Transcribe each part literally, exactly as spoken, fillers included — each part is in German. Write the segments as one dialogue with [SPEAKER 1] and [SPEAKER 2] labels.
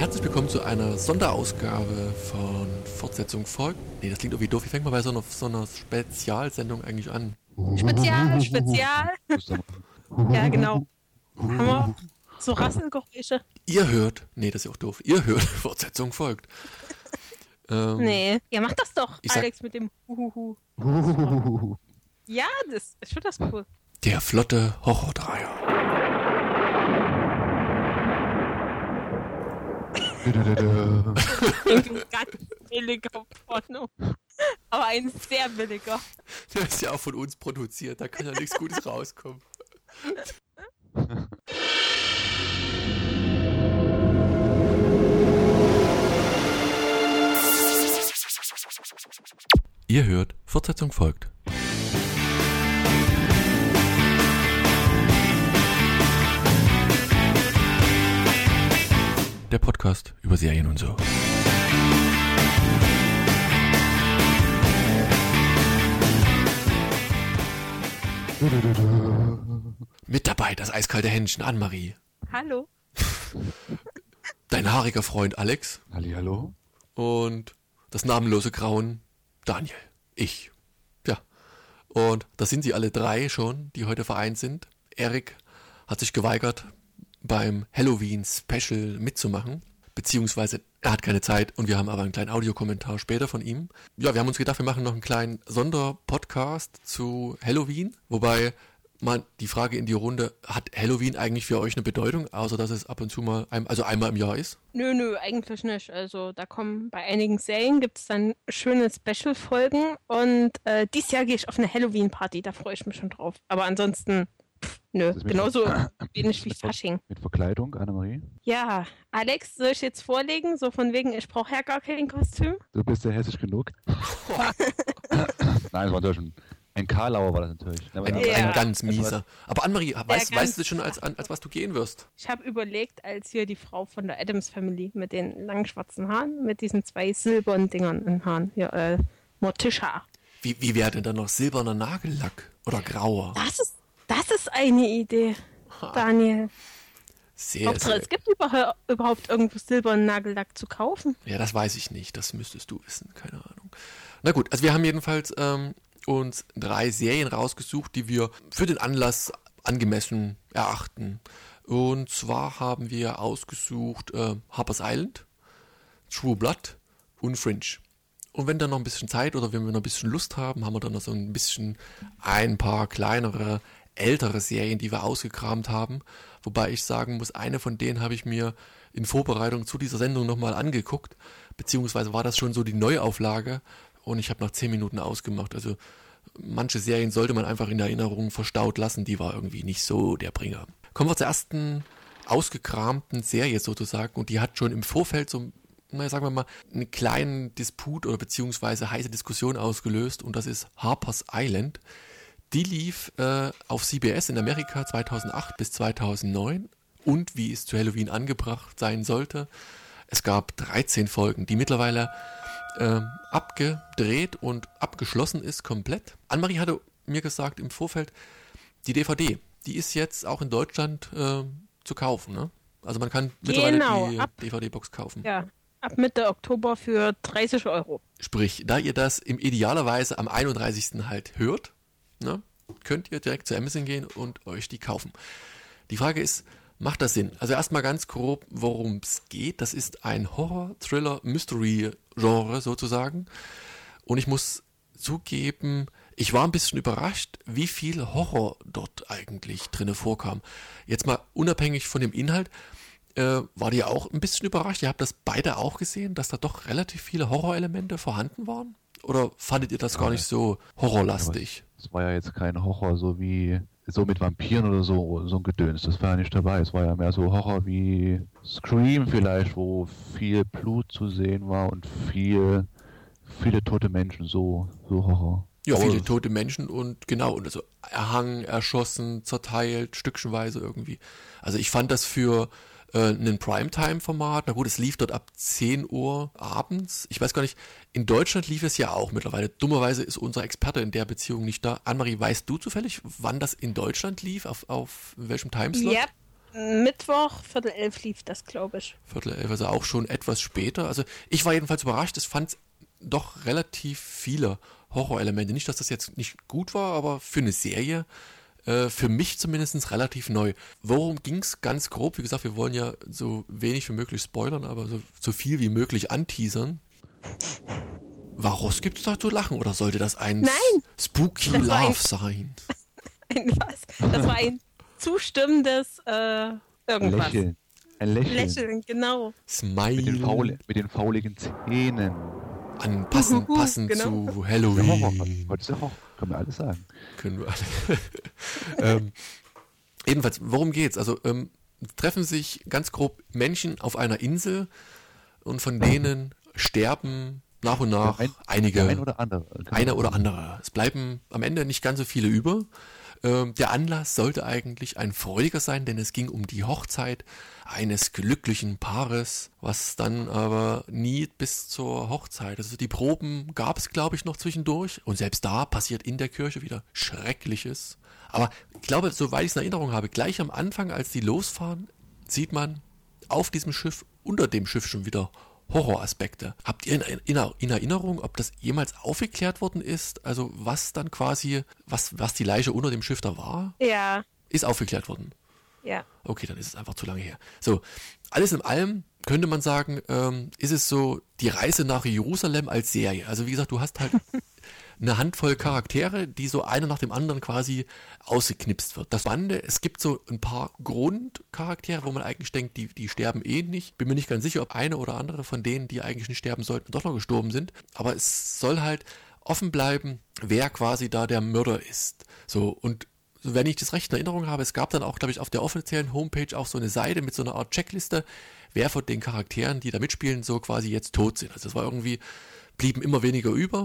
[SPEAKER 1] Herzlich willkommen zu einer Sonderausgabe von Fortsetzung folgt. Nee, das klingt irgendwie doof. Wie fängt man bei so einer, so einer Spezialsendung eigentlich an?
[SPEAKER 2] Spezial, Spezial. Ja, genau. Haben wir so Rasselgeräusche?
[SPEAKER 1] Ihr hört, nee, das ist ja auch doof. Ihr hört, Fortsetzung folgt. ähm,
[SPEAKER 2] Nee, ja, mach das doch,
[SPEAKER 1] ich sag-
[SPEAKER 2] Alex, mit dem Huhuhu. Ja, das, ich finde das cool.
[SPEAKER 1] Der flotte Horror-Dreier.
[SPEAKER 2] Ein ganz billiger Porno. Aber ein sehr billiger.
[SPEAKER 1] Der ist ja auch von uns produziert, da kann ja nichts Gutes rauskommen. Ihr hört, Fortsetzung folgt. Der Podcast über Serien und so. Mit dabei das eiskalte Händchen Annemarie,
[SPEAKER 2] Hallo.
[SPEAKER 1] dein haariger Freund Alex
[SPEAKER 3] Hallihallo.
[SPEAKER 1] und das namenlose Grauen Daniel, ich. Ja, und das sind sie alle drei schon, die heute vereint sind. Erik hat sich geweigert, beim Halloween-Special mitzumachen, beziehungsweise er hat keine Zeit und wir haben aber einen kleinen Audiokommentar später von ihm. Ja, wir haben uns gedacht, wir machen noch einen kleinen Sonderpodcast zu Halloween, wobei mal die Frage in die Runde, hat Halloween eigentlich für euch eine Bedeutung, außer dass es ab und zu mal, ein, also einmal im Jahr ist?
[SPEAKER 2] Nö, nö, eigentlich nicht. Also da kommen bei einigen Serien gibt es dann schöne Special-Folgen und äh, dieses Jahr gehe ich auf eine Halloween-Party, da freue ich mich schon drauf. Aber ansonsten, pff, nö,
[SPEAKER 3] Das ist mit-
[SPEAKER 2] genauso wenig wie
[SPEAKER 3] mit Ver-
[SPEAKER 2] Fasching.
[SPEAKER 3] Mit Verkleidung, Annemarie.
[SPEAKER 2] Ja, Alex, soll ich jetzt vorlegen? So von wegen, ich brauche ja gar kein Kostüm.
[SPEAKER 3] Du bist ja hessisch genug. Nein, das war natürlich ein, ein Karlauer war das natürlich. Aber
[SPEAKER 1] Ein,
[SPEAKER 2] Ja.
[SPEAKER 1] ein ganz mieser. Aber Annemarie, weißt,
[SPEAKER 2] ganz
[SPEAKER 1] weißt du schon, als, als was du gehen wirst?
[SPEAKER 2] Ich habe überlegt, als hier die Frau von der Addams Family mit den langen schwarzen Haaren, mit diesen zwei silbernen Dingern in den Haaren, hier, äh, Morticia.
[SPEAKER 1] Wie, wie wäre denn dann noch silberner Nagellack oder grauer?
[SPEAKER 2] Das ist, das ist eine Idee, Daniel.
[SPEAKER 1] Sehr,
[SPEAKER 2] Hauptsache,
[SPEAKER 1] sehr.
[SPEAKER 2] es gibt überhaupt, überhaupt irgendwo silbernen Nagellack zu kaufen.
[SPEAKER 1] Ja, das weiß ich nicht. Das müsstest du wissen. Keine Ahnung. Na gut, also wir haben jedenfalls ähm, uns drei Serien rausgesucht, die wir für den Anlass angemessen erachten. Und zwar haben wir ausgesucht äh, Harper's Island, True Blood und Fringe. Und wenn dann noch ein bisschen Zeit oder wenn wir noch ein bisschen Lust haben, haben wir dann noch so ein bisschen ein paar kleinere, ältere Serien, die wir ausgekramt haben. Wobei ich sagen muss, eine von denen habe ich mir in Vorbereitung zu dieser Sendung nochmal angeguckt. Beziehungsweise war das schon so die Neuauflage und ich habe nach zehn Minuten ausgemacht. Also manche Serien sollte man einfach in der Erinnerung verstaut lassen, die war irgendwie nicht so der Bringer. Kommen wir zur ersten ausgekramten Serie sozusagen und die hat schon im Vorfeld so, na, sagen wir mal, einen kleinen Disput oder beziehungsweise heiße Diskussion ausgelöst und das ist Harper's Island. Die lief äh, auf C B S in Amerika zweitausendacht bis zweitausendneun und wie es zu Halloween angebracht sein sollte. Es gab dreizehn Folgen, die mittlerweile äh, abgedreht und abgeschlossen ist komplett. Annemarie hatte mir gesagt im Vorfeld, die D V D, die ist jetzt auch in Deutschland äh, zu kaufen. Ne? Also man kann mittlerweile
[SPEAKER 2] Genau,
[SPEAKER 1] die
[SPEAKER 2] ab-
[SPEAKER 1] D V D-Box kaufen.
[SPEAKER 2] Ja, ab Mitte Oktober für dreißig Euro.
[SPEAKER 1] Sprich, da ihr das im idealerweise am einunddreißigsten halt hört, ne, könnt ihr direkt zu Amazon gehen und euch die kaufen. Die Frage ist, macht das Sinn? Also erstmal ganz grob, worum es geht. Das ist ein Horror-Thriller-Mystery-Genre sozusagen. Und ich muss zugeben, ich war ein bisschen überrascht, wie viel Horror dort eigentlich drinne vorkam. Jetzt mal unabhängig von dem Inhalt, äh, war ihr auch ein bisschen überrascht? Ihr habt das beide auch gesehen, dass da doch relativ viele Horrorelemente vorhanden waren? Oder fandet ihr das gar nicht so horrorlastig?
[SPEAKER 3] Es war ja jetzt kein Horror, so wie so mit Vampiren oder so, so ein Gedöns. Das war ja nicht dabei. Es war ja mehr so Horror wie Scream vielleicht, wo viel Blut zu sehen war und viel, viele tote Menschen, so, so Horror.
[SPEAKER 1] Ja,
[SPEAKER 3] Aber
[SPEAKER 1] viele
[SPEAKER 3] es-
[SPEAKER 1] tote Menschen und genau, und also erhangen, erschossen, zerteilt, stückchenweise irgendwie. Also ich fand das für äh, ein Primetime-Format, na gut, es lief dort ab zehn Uhr abends. Ich weiß gar nicht, in Deutschland lief es ja auch mittlerweile. Dummerweise ist unser Experte in der Beziehung nicht da. Annemarie, weißt du zufällig, wann das in Deutschland lief? Auf, auf welchem Timeslot?
[SPEAKER 2] Ja, Mittwoch, Viertel elf lief das, glaube ich.
[SPEAKER 1] Viertel elf, also auch schon etwas später. Also ich war jedenfalls überrascht, es fand doch relativ viele Horrorelemente. Nicht, dass das jetzt nicht gut war, aber für eine Serie, äh, für mich zumindest relativ neu. Worum ging es ganz grob? Wie gesagt, wir wollen ja so wenig wie möglich spoilern, aber so, so viel wie möglich anteasern. Was gibt's da zu lachen? Oder sollte das ein
[SPEAKER 2] Nein,
[SPEAKER 1] Spooky
[SPEAKER 2] das war
[SPEAKER 1] Love
[SPEAKER 2] ein-
[SPEAKER 1] sein?
[SPEAKER 2] Ein was? Das war ein zustimmendes äh, irgendwas.
[SPEAKER 3] Lächeln. Ein Lächeln.
[SPEAKER 2] Lächeln, genau.
[SPEAKER 3] Mit den,
[SPEAKER 1] Smile.
[SPEAKER 3] faul, mit den fauligen Zähnen.
[SPEAKER 1] An, passend
[SPEAKER 2] Uhuhu,
[SPEAKER 1] passend
[SPEAKER 2] genau.
[SPEAKER 1] zu
[SPEAKER 3] Der Horror.
[SPEAKER 1] Halloween.
[SPEAKER 3] Heute ist der Horror. Können wir alles sagen.
[SPEAKER 1] Können wir alle. ähm, jedenfalls, worum geht's? Also ähm, treffen sich ganz grob Menschen auf einer Insel und von denen sterben nach und nach
[SPEAKER 3] Der ein,
[SPEAKER 1] einige,
[SPEAKER 3] Der ein oder andere. Genau.
[SPEAKER 1] einer oder andere. Es bleiben am Ende nicht ganz so viele über. Ähm, der Anlass sollte eigentlich ein freudiger sein, denn es ging um die Hochzeit eines glücklichen Paares, was dann aber nie bis zur Hochzeit, also die Proben gab es, glaube ich, noch zwischendurch und selbst da passiert in der Kirche wieder Schreckliches. Aber ich glaube, soweit ich es in Erinnerung habe, gleich am Anfang, als die losfahren, sieht man auf diesem Schiff, unter dem Schiff schon wieder Horroraspekte. Habt ihr in, in, in Erinnerung, ob das jemals aufgeklärt worden ist? Also was dann quasi, was, was die Leiche unter dem Schiff da war,
[SPEAKER 2] Ja,
[SPEAKER 1] ist aufgeklärt worden.
[SPEAKER 2] ja.
[SPEAKER 1] Okay, dann ist es einfach zu lange her. So, alles in allem könnte man sagen, ähm, ist es so die Reise nach Jerusalem als Serie. Also wie gesagt, du hast halt eine Handvoll Charaktere, die so einer nach dem anderen quasi ausgeknipst wird. Das Spannende, es gibt so ein paar Grundcharaktere, wo man eigentlich denkt, die, die sterben eh nicht. Bin mir nicht ganz sicher, ob eine oder andere von denen, die eigentlich nicht sterben sollten, doch noch gestorben sind. Aber es soll halt offen bleiben, wer quasi da der Mörder ist. So, und wenn ich das recht in Erinnerung habe, es gab dann auch, glaube ich, auf der offiziellen Homepage auch so eine Seite mit so einer Art Checkliste, wer von den Charakteren, die da mitspielen, so quasi jetzt tot sind. Also es war irgendwie, blieben immer weniger über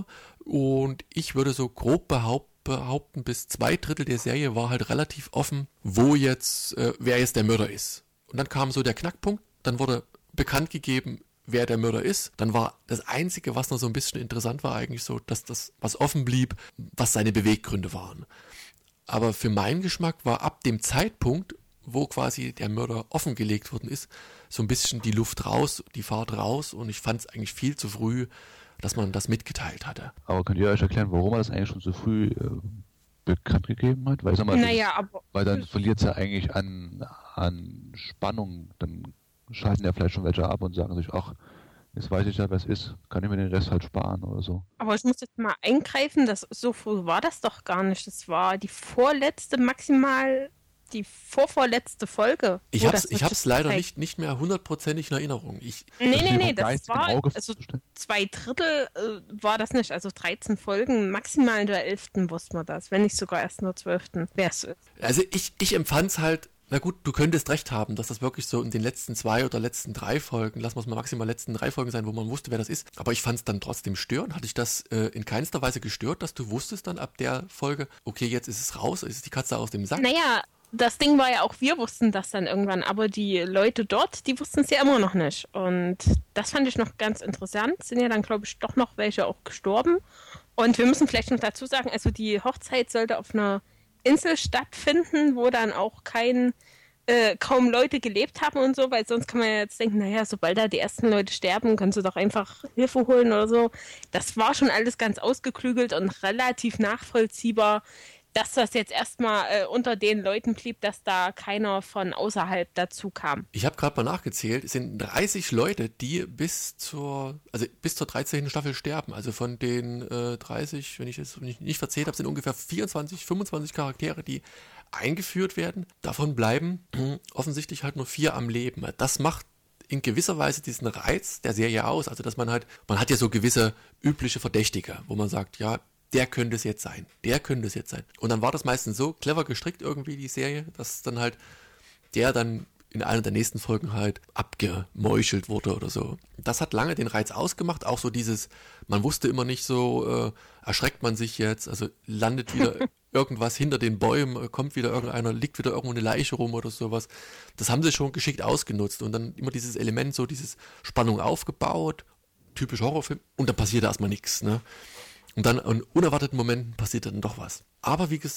[SPEAKER 1] und ich würde so grob behaupt, behaupten, bis zwei Drittel der Serie war halt relativ offen, wo jetzt, äh, wer jetzt der Mörder ist. Und dann kam so der Knackpunkt, dann wurde bekannt gegeben, wer der Mörder ist. Dann war das Einzige, was noch so ein bisschen interessant war, eigentlich so, dass das, was offen blieb, was seine Beweggründe waren. Aber für meinen Geschmack war ab dem Zeitpunkt, wo quasi der Mörder offengelegt worden ist, so ein bisschen die Luft raus, die Fahrt raus und ich fand es eigentlich viel zu früh, dass man das mitgeteilt hatte.
[SPEAKER 3] Aber könnt ihr euch erklären, warum er das eigentlich schon so früh äh, bekannt gegeben hat? Weil, ich sag mal,
[SPEAKER 2] Naja, aber
[SPEAKER 3] weil dann verliert es ja eigentlich an, an Spannung. Dann schalten ja vielleicht schon welche ab und sagen sich, ach, jetzt weiß ich ja, wer es ist, kann ich mir den Rest halt sparen oder so.
[SPEAKER 2] Aber ich muss jetzt mal eingreifen, dass so früh war das doch gar nicht. Das war die vorletzte, maximal die vorvorletzte Folge.
[SPEAKER 1] Ich
[SPEAKER 2] wo
[SPEAKER 1] hab's,
[SPEAKER 2] das
[SPEAKER 1] ich hab's
[SPEAKER 2] wirklich
[SPEAKER 1] leider
[SPEAKER 2] zeigt.
[SPEAKER 1] nicht, nicht mehr hundertprozentig in Erinnerung. Ich,
[SPEAKER 2] Nee, nee,
[SPEAKER 3] steht
[SPEAKER 2] nee,
[SPEAKER 3] vom
[SPEAKER 2] das
[SPEAKER 3] geistigen
[SPEAKER 2] war,
[SPEAKER 3] Auge
[SPEAKER 2] also
[SPEAKER 3] festzustellen.
[SPEAKER 2] zwei Drittel äh, war das nicht, also dreizehn Folgen, maximal in der elften wussten wir das, wenn nicht sogar erst in der zwölften wer es ist.
[SPEAKER 1] also ich, ich empfand's halt, na gut, du könntest recht haben, dass das wirklich so in den letzten zwei oder letzten drei Folgen, lassen wir es mal maximal letzten drei Folgen sein, wo man wusste, wer das ist. Aber ich fand's dann trotzdem störend. Hatte ich das äh, in keinster Weise gestört, dass du wusstest dann ab der Folge, okay, jetzt ist es raus, ist die Katze aus dem Sack?
[SPEAKER 2] Naja, das Ding war ja auch, wir wussten das dann irgendwann, aber die Leute dort, die wussten es ja immer noch nicht. Und das fand ich noch ganz interessant. Sind ja dann, glaube ich, doch noch welche auch gestorben. Und wir müssen vielleicht noch dazu sagen, also die Hochzeit sollte auf einer Insel stattfinden, wo dann auch kein, äh, kaum Leute gelebt haben und so, weil sonst kann man ja jetzt denken, naja, sobald da die ersten Leute sterben, kannst du doch einfach Hilfe holen oder so. Das war schon alles ganz ausgeklügelt und relativ nachvollziehbar, dass das jetzt erstmal äh, unter den Leuten blieb, dass da keiner von außerhalb dazu kam.
[SPEAKER 1] Ich habe gerade mal nachgezählt, es sind dreißig Leute, die bis zur, also bis zur dreizehnten Staffel sterben. Also von den äh, dreißig, wenn ich es nicht, nicht verzählt habe, sind ungefähr vierundzwanzig, fünfundzwanzig Charaktere, die eingeführt werden. Davon bleiben mh, offensichtlich halt nur vier am Leben. Das macht in gewisser Weise diesen Reiz der Serie aus. Also dass man halt, man hat ja so gewisse übliche Verdächtige, wo man sagt, ja, der könnte es jetzt sein, der könnte es jetzt sein. Und dann war das meistens so clever gestrickt irgendwie, die Serie, dass dann halt der dann in einer der nächsten Folgen halt abgemeuchelt wurde oder so. Das hat lange den Reiz ausgemacht, auch so dieses, man wusste immer nicht so, äh, erschreckt man sich jetzt, also landet wieder irgendwas hinter den Bäumen, kommt wieder irgendeiner, liegt wieder irgendwo eine Leiche rum oder sowas. Das haben sie schon geschickt ausgenutzt und dann immer dieses Element, so dieses Spannung aufgebaut, typisch Horrorfilm, und dann passiert erstmal nichts, ne? Und dann in unerwarteten Momenten passiert dann doch was. Aber wie gesagt,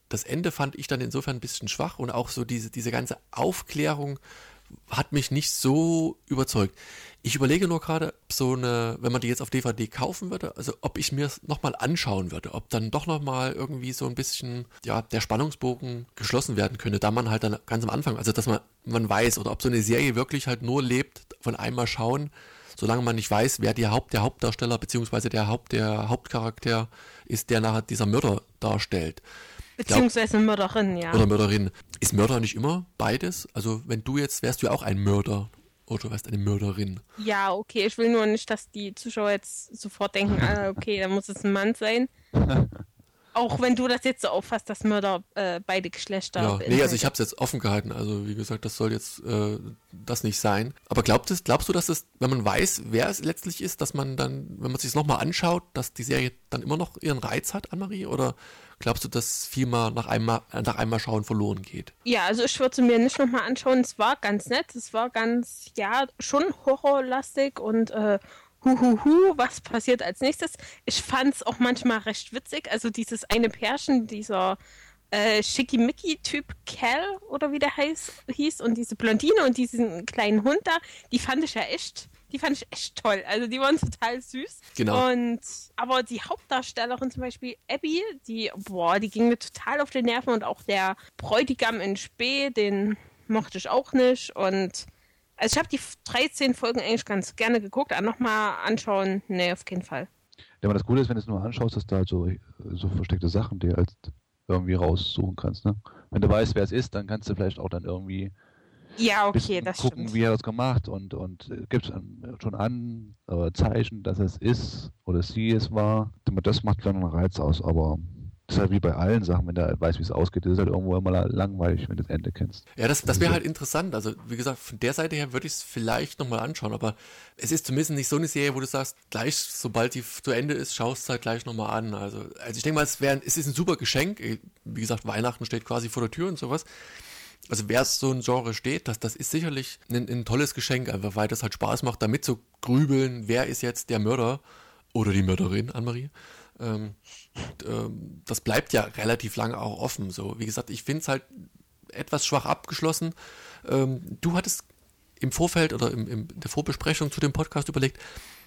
[SPEAKER 1] das Ende fand ich dann insofern ein bisschen schwach und auch so diese, diese ganze Aufklärung hat mich nicht so überzeugt. Ich überlege nur gerade, so eine, wenn man die jetzt auf D V D kaufen würde, also ob ich mir es nochmal anschauen würde, ob dann doch nochmal irgendwie so ein bisschen, ja, der Spannungsbogen geschlossen werden könnte, da man halt dann ganz am Anfang, also dass man, man weiß, oder ob so eine Serie wirklich halt nur lebt von einmal schauen, solange man nicht weiß, wer die Haupt, der Hauptdarsteller beziehungsweise der Haupt, der Hauptcharakter ist, der nachher dieser Mörder darstellt.
[SPEAKER 2] Beziehungsweise Mörderin, ja.
[SPEAKER 1] Oder Mörderin. Ist Mörder nicht immer beides? Also wenn du jetzt, wärst du ja auch ein Mörder oder du wärst eine Mörderin.
[SPEAKER 2] Ja, okay, ich will nur nicht, dass die Zuschauer jetzt sofort denken, ah, okay, da muss es ein Mann sein. Auch wenn du das jetzt so auffasst, dass Mörder äh, beide Geschlechter
[SPEAKER 1] Ja,
[SPEAKER 2] beinhaltet.
[SPEAKER 1] nee, also ich habe es jetzt offen gehalten. Also wie gesagt, das soll jetzt äh, das nicht sein. Aber glaubt es, glaubst du, dass es, wenn man weiß, wer es letztlich ist, dass man dann, wenn man sich es nochmal anschaut, dass die Serie dann immer noch ihren Reiz hat, Annemarie? Oder glaubst du, dass viel mal nach einmal, nach einmal schauen verloren geht?
[SPEAKER 2] Ja, also ich würde sie mir nicht nochmal anschauen. Es war ganz nett. Es war ganz, ja, schon horrorlastig und äh, Huhuhu, was passiert als nächstes? Ich fand es auch manchmal recht witzig. Also dieses eine Pärchen, dieser äh, Schickimicki-Typ Cal oder wie der heiß, hieß und diese Blondine und diesen kleinen Hund da, die fand ich ja echt, die fand ich echt toll. Also die waren total süß.
[SPEAKER 1] Genau.
[SPEAKER 2] Und aber die Hauptdarstellerin zum Beispiel Abby, die, boah, die ging mir total auf die Nerven und auch der Bräutigam in Spee, den mochte ich auch nicht und also ich habe die dreizehn Folgen eigentlich ganz gerne geguckt, aber nochmal anschauen, nee, auf keinen Fall.
[SPEAKER 3] Ja, aber das Gute ist, wenn du es nur anschaust, dass du halt so, so versteckte Sachen dir halt irgendwie raussuchen kannst, ne? Wenn du weißt, wer es ist, dann kannst du vielleicht auch dann irgendwie
[SPEAKER 2] ja, okay, das
[SPEAKER 3] gucken,
[SPEAKER 2] stimmt.
[SPEAKER 3] wie er das gemacht und, und gibt es schon an äh, Zeichen, dass es ist oder sie es war. Das macht dann einen Reiz aus, aber das ist halt wie bei allen Sachen, wenn du halt weißt, wie es ausgeht, das ist halt irgendwo immer langweilig, wenn du das Ende kennst.
[SPEAKER 1] Ja, das, das wäre halt interessant. Also, wie gesagt, von der Seite her würde ich es vielleicht nochmal anschauen, aber es ist zumindest nicht so eine Serie, wo du sagst, gleich, sobald die zu Ende ist, schaust du halt gleich nochmal an. Also, also ich denke mal, es, wär, es ist ein super Geschenk. Wie gesagt, Weihnachten steht quasi vor der Tür und sowas. Also, wer so ein Genre steht, das, das ist sicherlich ein, ein tolles Geschenk, einfach weil das halt Spaß macht, damit zu grübeln, wer ist jetzt der Mörder oder die Mörderin, Annemarie. Ähm, ähm, das bleibt ja relativ lange auch offen. So, wie gesagt, ich finde es halt etwas schwach abgeschlossen. Ähm, du hattest im Vorfeld oder im, im, in der Vorbesprechung zu dem Podcast überlegt,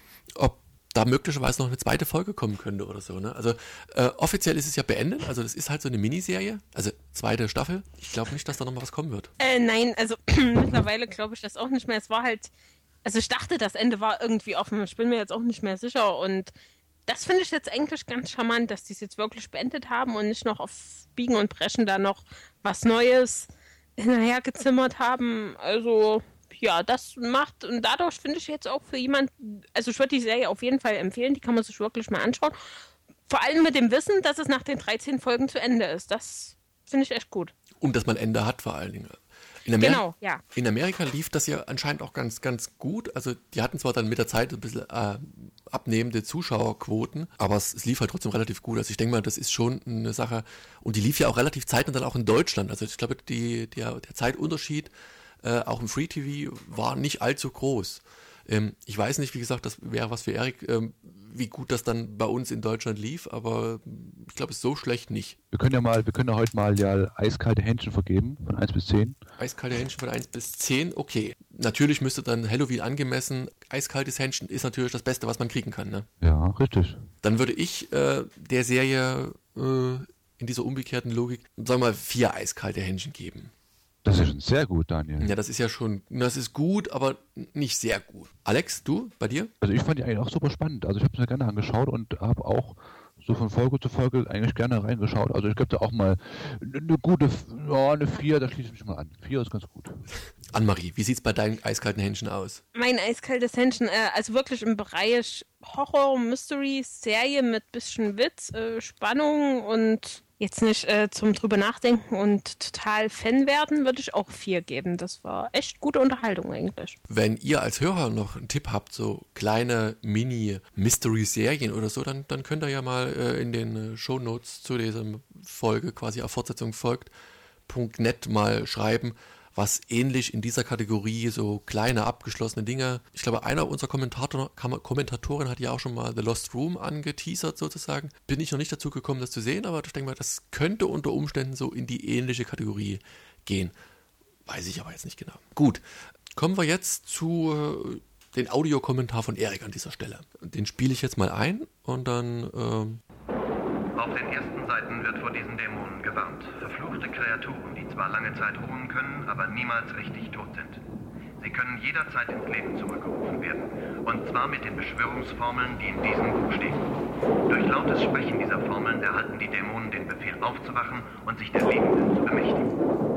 [SPEAKER 1] ob da möglicherweise noch eine zweite Folge kommen könnte oder so. Ne? Also äh, offiziell ist es ja beendet, also das ist halt so eine Miniserie, also zweite Staffel. Ich glaube nicht, dass da noch mal was kommen wird.
[SPEAKER 2] Äh, nein, also mittlerweile glaube ich das auch nicht mehr. Es war halt, also ich dachte, das Ende war irgendwie offen. Ich bin mir jetzt auch nicht mehr sicher und das finde ich jetzt eigentlich ganz charmant, dass die es jetzt wirklich beendet haben und nicht noch auf Biegen und Brechen da noch was Neues hinterhergezimmert haben. Also, ja, das macht, und dadurch finde ich jetzt auch für jemanden, also ich würde die Serie auf jeden Fall empfehlen, die kann man sich wirklich mal anschauen. Vor allem mit dem Wissen, dass es nach den dreizehn Folgen zu Ende ist. Das finde ich echt gut.
[SPEAKER 1] Und dass man Ende hat vor allen Dingen. In Ameri-
[SPEAKER 2] Genau, ja.
[SPEAKER 1] In Amerika lief das ja anscheinend auch ganz, ganz gut. Also die hatten zwar dann mit der Zeit ein bisschen äh, abnehmende Zuschauerquoten, aber es, es lief halt trotzdem relativ gut. Also ich denke mal, das ist schon eine Sache. Und die lief ja auch relativ zeitnah dann auch in Deutschland. Also ich glaube, die, der, der Zeitunterschied äh, auch im Free-T V war nicht allzu groß. Ähm, ich weiß nicht, wie gesagt, das wäre was für Erik, ähm, wie gut das dann bei uns in Deutschland lief, aber ich glaube, es ist so schlecht nicht.
[SPEAKER 3] Wir können ja mal, wir können ja heute mal ja eiskalte Händchen vergeben, von eins bis zehn.
[SPEAKER 1] Eiskalte Händchen von eins bis zehn, okay. Natürlich müsste dann Halloween angemessen, eiskaltes Händchen ist natürlich das Beste, was man kriegen kann, ne?
[SPEAKER 3] Ja, richtig.
[SPEAKER 1] Dann würde ich äh, der Serie äh, in dieser umgekehrten Logik, sagen wir mal, vier eiskalte Händchen geben.
[SPEAKER 3] Das ist schon sehr gut, Daniel.
[SPEAKER 1] Ja, das ist ja schon, das ist gut, aber nicht sehr gut. Alex, du, bei dir?
[SPEAKER 3] Also ich fand die eigentlich auch super spannend. Also ich habe es mir gerne angeschaut und habe auch so von Folge zu Folge eigentlich gerne reingeschaut. Also ich glaube da auch mal eine gute, ja, eine vier, da schließe ich mich mal an. vier ist ganz gut.
[SPEAKER 1] Annemarie, wie sieht's bei deinen eiskalten Händchen aus?
[SPEAKER 2] Mein eiskaltes Händchen, äh, also wirklich im Bereich Horror, Mystery, Serie mit bisschen Witz, äh, Spannung und jetzt nicht äh, zum drüber nachdenken und total Fan werden, würde ich auch vier geben. Das war echt gute Unterhaltung eigentlich.
[SPEAKER 1] Wenn ihr als Hörer noch einen Tipp habt, so kleine Mini-Mystery-Serien oder so, dann, dann könnt ihr ja mal äh, in den äh, Shownotes zu dieser Folge, quasi auf Fortsetzung folgt, .net mal schreiben, was ähnlich in dieser Kategorie so kleine, abgeschlossene Dinge. Ich glaube, einer unserer Kommentator, Kommentatoren hat ja auch schon mal The Lost Room angeteasert sozusagen. Bin ich noch nicht dazu gekommen, das zu sehen, aber ich denke mal, das könnte unter Umständen so in die ähnliche Kategorie gehen. Weiß ich aber jetzt nicht genau. Gut, kommen wir jetzt zu äh, den Audiokommentar von Erik an dieser Stelle. Den spiele ich jetzt mal ein und dann... Ähm
[SPEAKER 4] Auf den ersten Seiten wird vor diesen Dämonen gewarnt. Verfluchte Kreaturen, die zwar lange Zeit ruhen können, aber niemals richtig tot sind. Sie können jederzeit ins Leben zurückgerufen werden. Und zwar mit den Beschwörungsformeln, die in diesem Buch stehen. Durch lautes Sprechen dieser Formeln erhalten die Dämonen den Befehl aufzuwachen und sich der Lebenden zu bemächtigen.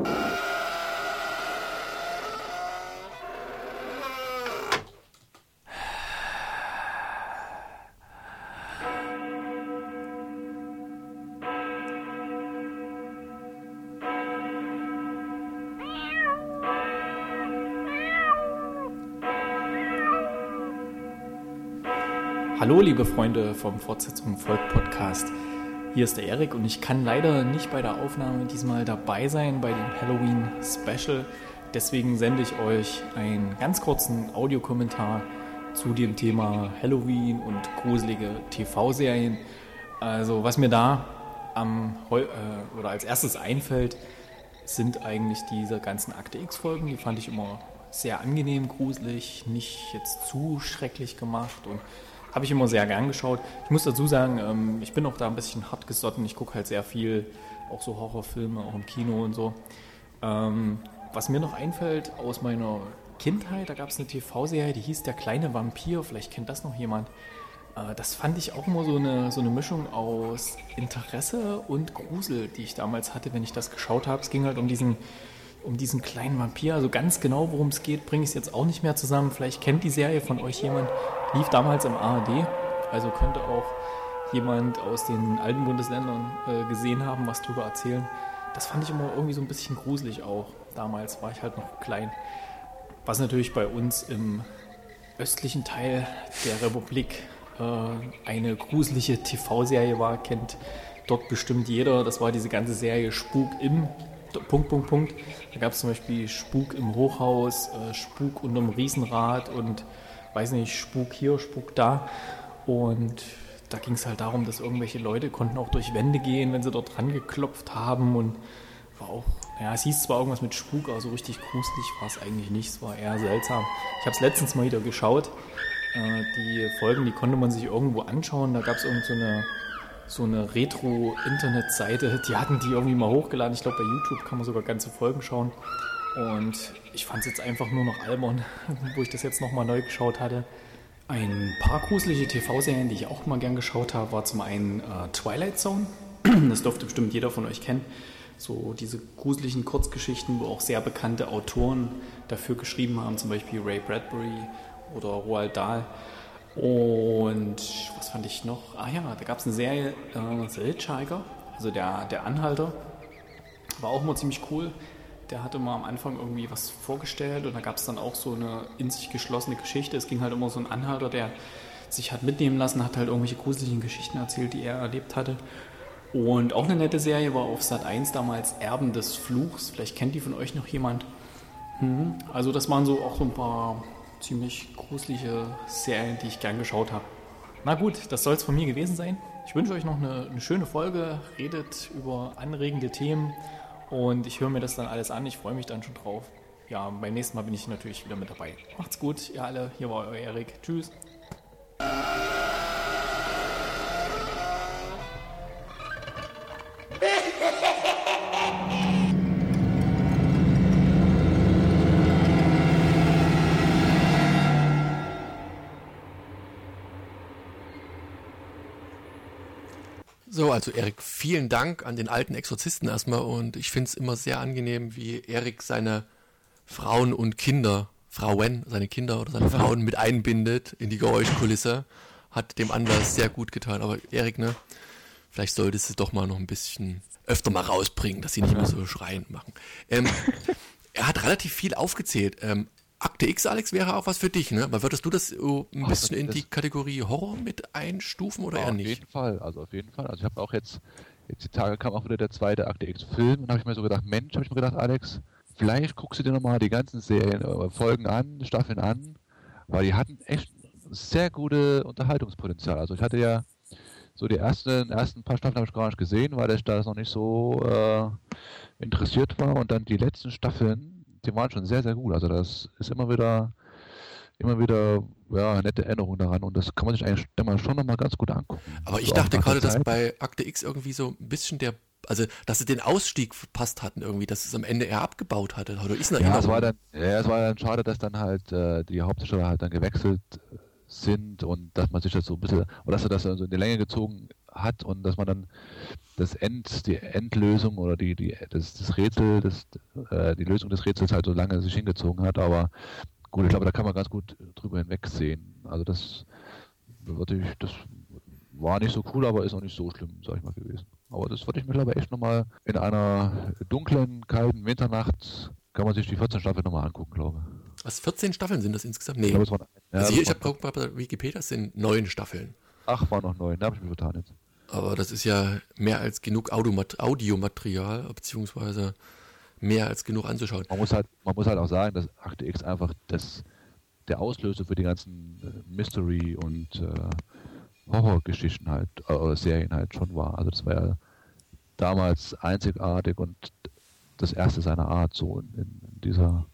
[SPEAKER 5] Hallo liebe Freunde vom Fortsetzung Volk Podcast, hier ist der Erik und ich kann leider nicht bei der Aufnahme diesmal dabei sein bei dem Halloween Special, deswegen sende ich euch einen ganz kurzen Audiokommentar zu dem Thema Halloween und gruselige T V-Serien. Also was mir da am, äh, oder als erstes einfällt, sind eigentlich diese ganzen Akte X-Folgen, die fand ich immer sehr angenehm gruselig, nicht jetzt zu schrecklich gemacht und habe ich immer sehr gern geschaut. Ich muss dazu sagen, ich bin auch da ein bisschen hart gesotten. Ich gucke halt sehr viel, auch so Horrorfilme, auch im Kino und so. Was mir noch einfällt aus meiner Kindheit, da gab es eine T V-Serie, die hieß Der kleine Vampir. Vielleicht kennt das noch jemand. Das fand ich auch immer so eine, so eine Mischung aus Interesse und Grusel, die ich damals hatte, wenn ich das geschaut habe. Es ging halt um diesen, um diesen kleinen Vampir. Also ganz genau, worum es geht, bringe ich es jetzt auch nicht mehr zusammen. Vielleicht kennt die Serie von euch jemand. Lief damals im A R D, also könnte auch jemand aus den alten Bundesländern äh, gesehen haben, was drüber erzählen. Das fand ich immer irgendwie so ein bisschen gruselig auch. Damals war ich halt noch klein. Was natürlich bei uns im östlichen Teil der Republik äh, eine gruselige T V-Serie war, kennt dort bestimmt jeder. Das war diese ganze Serie Spuk im... Punkt, Punkt, Punkt. Da gab es zum Beispiel Spuk im Hochhaus, äh, Spuk unterm Riesenrad und weiß nicht, Spuk hier, Spuk da. Und da ging es halt darum, dass irgendwelche Leute konnten auch durch Wände gehen, wenn sie dort dran geklopft haben. Und war auch, ja, es hieß zwar irgendwas mit Spuk, aber so richtig gruselig war es eigentlich nicht. Es war eher seltsam. Ich habe es letztens mal wieder geschaut. Äh, die Folgen, die konnte man sich irgendwo anschauen. Da gab es irgend so eine, so eine Retro-Internetseite. Die hatten die irgendwie mal hochgeladen. Ich glaube, bei YouTube kann man sogar ganze Folgen schauen. Und ich fand es jetzt einfach nur noch albern, wo ich das jetzt nochmal neu geschaut hatte. Ein paar gruselige T V-Serien, die ich auch mal gern geschaut habe, war zum einen äh, Twilight Zone. Das dürfte bestimmt jeder von euch kennen. So diese gruseligen Kurzgeschichten, wo auch sehr bekannte Autoren dafür geschrieben haben, zum Beispiel Ray Bradbury oder Roald Dahl. Und was fand ich noch? Ah ja, da gab es eine Serie, äh, The Hitchhiker, also der, der Anhalter. War auch mal ziemlich cool. Der hatte mal am Anfang irgendwie was vorgestellt und da gab es dann auch so eine in sich geschlossene Geschichte. Es ging halt immer so ein Anhalter, der sich hat mitnehmen lassen, hat halt irgendwelche gruseligen Geschichten erzählt, die er erlebt hatte. Und auch eine nette Serie war auf Sat eins damals Erben des Fluchs. Vielleicht kennt die von euch noch jemand. Hm. Also das waren so auch so ein paar ziemlich gruselige Serien, die ich gern geschaut habe. Na gut, das soll es von mir gewesen sein. Ich wünsche euch noch eine, eine schöne Folge. Redet über anregende Themen. Und ich höre mir das dann alles an, ich freue mich dann schon drauf. Ja, beim nächsten Mal bin ich natürlich wieder mit dabei. Macht's gut, ihr alle. Hier war euer Erik. Tschüss.
[SPEAKER 1] So, also Erik, vielen Dank an den alten Exorzisten erstmal und ich finde es immer sehr angenehm, wie Erik seine Frauen und Kinder, Frauen, seine Kinder oder seine Frauen mit einbindet in die Geräuschkulisse. Hat dem Anlass sehr gut getan. Aber Erik, ne, vielleicht solltest du doch mal noch ein bisschen öfter mal rausbringen, dass sie nicht mehr so schreien machen. Ähm, er hat relativ viel aufgezählt. Ähm, Akte X, Alex, wäre auch was für dich, ne? Aber würdest du das so ein
[SPEAKER 3] Ach,
[SPEAKER 1] bisschen
[SPEAKER 3] das,
[SPEAKER 1] in die Kategorie Horror mit einstufen oder
[SPEAKER 3] ja,
[SPEAKER 1] eher
[SPEAKER 3] auf
[SPEAKER 1] nicht?
[SPEAKER 3] jeden Fall, also auf jeden Fall. Also ich habe auch jetzt, jetzt die Tage kam auch wieder der zweite Akte X Film und habe ich mir so gedacht, Mensch, habe ich mir gedacht, Alex, vielleicht guckst du dir nochmal die ganzen Serien, äh, Folgen an, Staffeln an, weil die hatten echt sehr gute Unterhaltungspotenzial. Also ich hatte ja so die ersten, ersten paar Staffeln habe ich gar nicht gesehen, weil ich da noch nicht so äh, interessiert war. Und dann die letzten Staffeln, die waren schon sehr, sehr gut. Also das ist immer wieder, immer wieder ja, nette Erinnerung daran. Und das kann man sich eigentlich immer schon nochmal ganz gut angucken.
[SPEAKER 1] Aber ich
[SPEAKER 3] so
[SPEAKER 1] dachte gerade, dass bei Akte X irgendwie so ein bisschen der, also dass sie den Ausstieg verpasst hatten irgendwie, dass es am Ende eher abgebaut hatte. Oder ist
[SPEAKER 3] ja, es war dann, ja, es war dann schade, dass dann halt äh, die Hauptdarsteller halt dann gewechselt sind und dass man sich das so ein bisschen, oder dass er das so in die Länge gezogen hat und dass man dann das End, die Endlösung oder die, die, das, das Rätsel, das, äh, die Lösung des Rätsels halt so lange sich hingezogen hat, aber gut, ich glaube, da kann man ganz gut drüber hinwegsehen. Also das würde ich, das war nicht so cool, aber ist auch nicht so schlimm, sag ich mal, gewesen. Aber das würde ich mittlerweile echt nochmal in einer dunklen, kalten Winternacht kann man sich die vierzehn Staffeln nochmal angucken, glaube ich.
[SPEAKER 1] Was, vierzehn Staffeln sind das insgesamt? Nee.
[SPEAKER 3] Ich glaube, es waren, ja,
[SPEAKER 1] also hier, ich
[SPEAKER 3] waren,
[SPEAKER 1] habe geguckt bei Wikipedia, das sind neun Staffeln.
[SPEAKER 3] Ach, war noch neun, da habe ich mich vertan jetzt.
[SPEAKER 1] Aber das ist ja mehr als genug Audiomat- Audiomaterial, beziehungsweise mehr als genug anzuschauen.
[SPEAKER 3] Man muss halt, man muss halt auch sagen, dass Akte X einfach das, der Auslöser für die ganzen äh, Mystery- und äh, Horrorgeschichten halt, äh, Serien halt schon war. Also das war ja damals einzigartig und das erste seiner Art so in, in dieser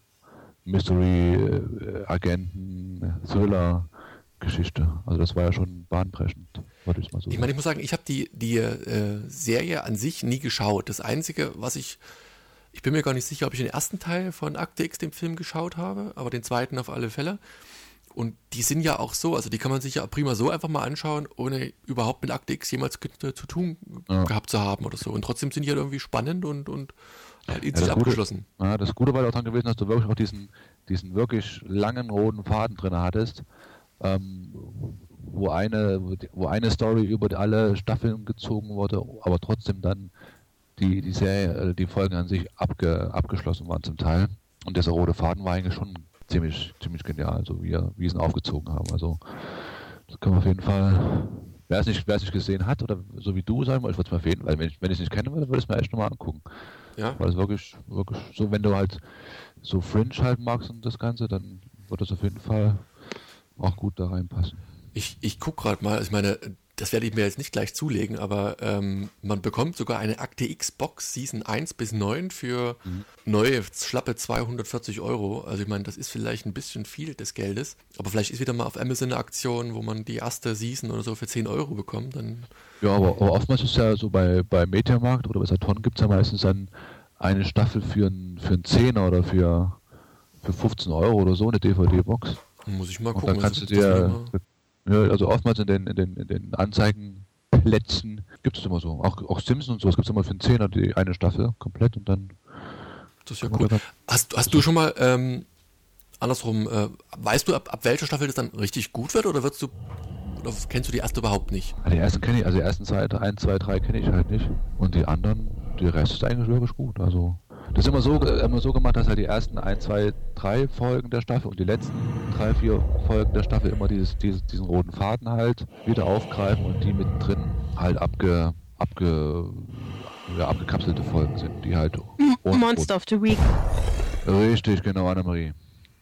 [SPEAKER 3] Mystery-Agenten-Thriller-Geschichte. Also das war ja schon bahnbrechend, würde ich mal so sagen.
[SPEAKER 1] Ich meine, ich muss sagen, ich habe die, die äh, Serie an sich nie geschaut. Das Einzige, was ich, ich bin mir gar nicht sicher, ob ich den ersten Teil von Akte X, dem Film, geschaut habe, aber den zweiten auf alle Fälle. Und die sind ja auch so, also die kann man sich ja prima so einfach mal anschauen, ohne überhaupt mit Akte X jemals zu tun ja. gehabt zu haben oder so. Und trotzdem sind die ja irgendwie spannend und, und halt in sich
[SPEAKER 3] ja,
[SPEAKER 1] abgeschlossen.
[SPEAKER 3] Gute, ja, das Gute war auch dran gewesen, dass du wirklich auch diesen, diesen wirklich langen roten Faden drin hattest, ähm, wo eine, wo eine Story über alle Staffeln gezogen wurde, aber trotzdem dann die, die Serie, die Folgen an sich abge, abgeschlossen waren zum Teil. Und dieser rote Faden war eigentlich schon ziemlich, ziemlich genial, so wie, er, wie sie ihn aufgezogen haben. Also das kann man auf jeden Fall, wer es nicht, wer es nicht gesehen hat, oder so wie du, sagen wir, ich würde es mal empfehlen, weil wenn ich, wenn ich es nicht kenne, würde ich es mir echt nochmal angucken.
[SPEAKER 1] Ja.
[SPEAKER 3] Weil es wirklich, wirklich so, wenn du halt so Fringe halt magst und das Ganze, dann wird das auf jeden Fall auch gut da reinpassen.
[SPEAKER 1] Ich, ich gucke gerade mal, ich meine, das werde ich mir jetzt nicht gleich zulegen, aber ähm, man bekommt sogar eine Akte X-Box Season eins bis neun für mhm. neue, schlappe zweihundertvierzig Euro. Also ich meine, das ist vielleicht ein bisschen viel des Geldes, aber vielleicht ist wieder mal auf Amazon eine Aktion, wo man die erste Season oder so für zehn Euro bekommt. Dann
[SPEAKER 3] ja, aber, aber oftmals ist es ja so bei, bei Mediamarkt oder bei Saturn gibt es ja meistens dann eine Staffel für einen für einen Zehner oder für, für fünfzehn Euro oder so, eine D V D-Box.
[SPEAKER 1] Muss ich mal
[SPEAKER 3] und
[SPEAKER 1] gucken.
[SPEAKER 3] Dann kannst du dir, ja, also oftmals in den, in den, in den Anzeigenplätzen gibt es immer so. Auch, auch Simpsons und sowas gibt es immer für einen Zehner die eine Staffel komplett und dann.
[SPEAKER 1] Das ist ja cool. Hast, hast du schon mal, ähm, andersrum, äh, weißt du, ab, ab welcher Staffel das dann richtig gut wird oder wirst du, oder kennst du die erste überhaupt nicht?
[SPEAKER 3] Ja, die ersten kenne ich, also die ersten zwei, eins, zwei, drei kenne ich halt nicht. Und die anderen, die Rest ist eigentlich wirklich gut. Also. Das ist immer so, immer so gemacht, dass halt die ersten ein, zwei, drei Folgen der Staffel und die letzten drei, vier Folgen der Staffel immer dieses, dieses, diesen roten Faden halt wieder aufgreifen und die mittendrin halt abge, abge, ja, abgekapselte Folgen sind, die halt...
[SPEAKER 2] Monster of the Week.
[SPEAKER 3] Richtig, genau, Annemarie.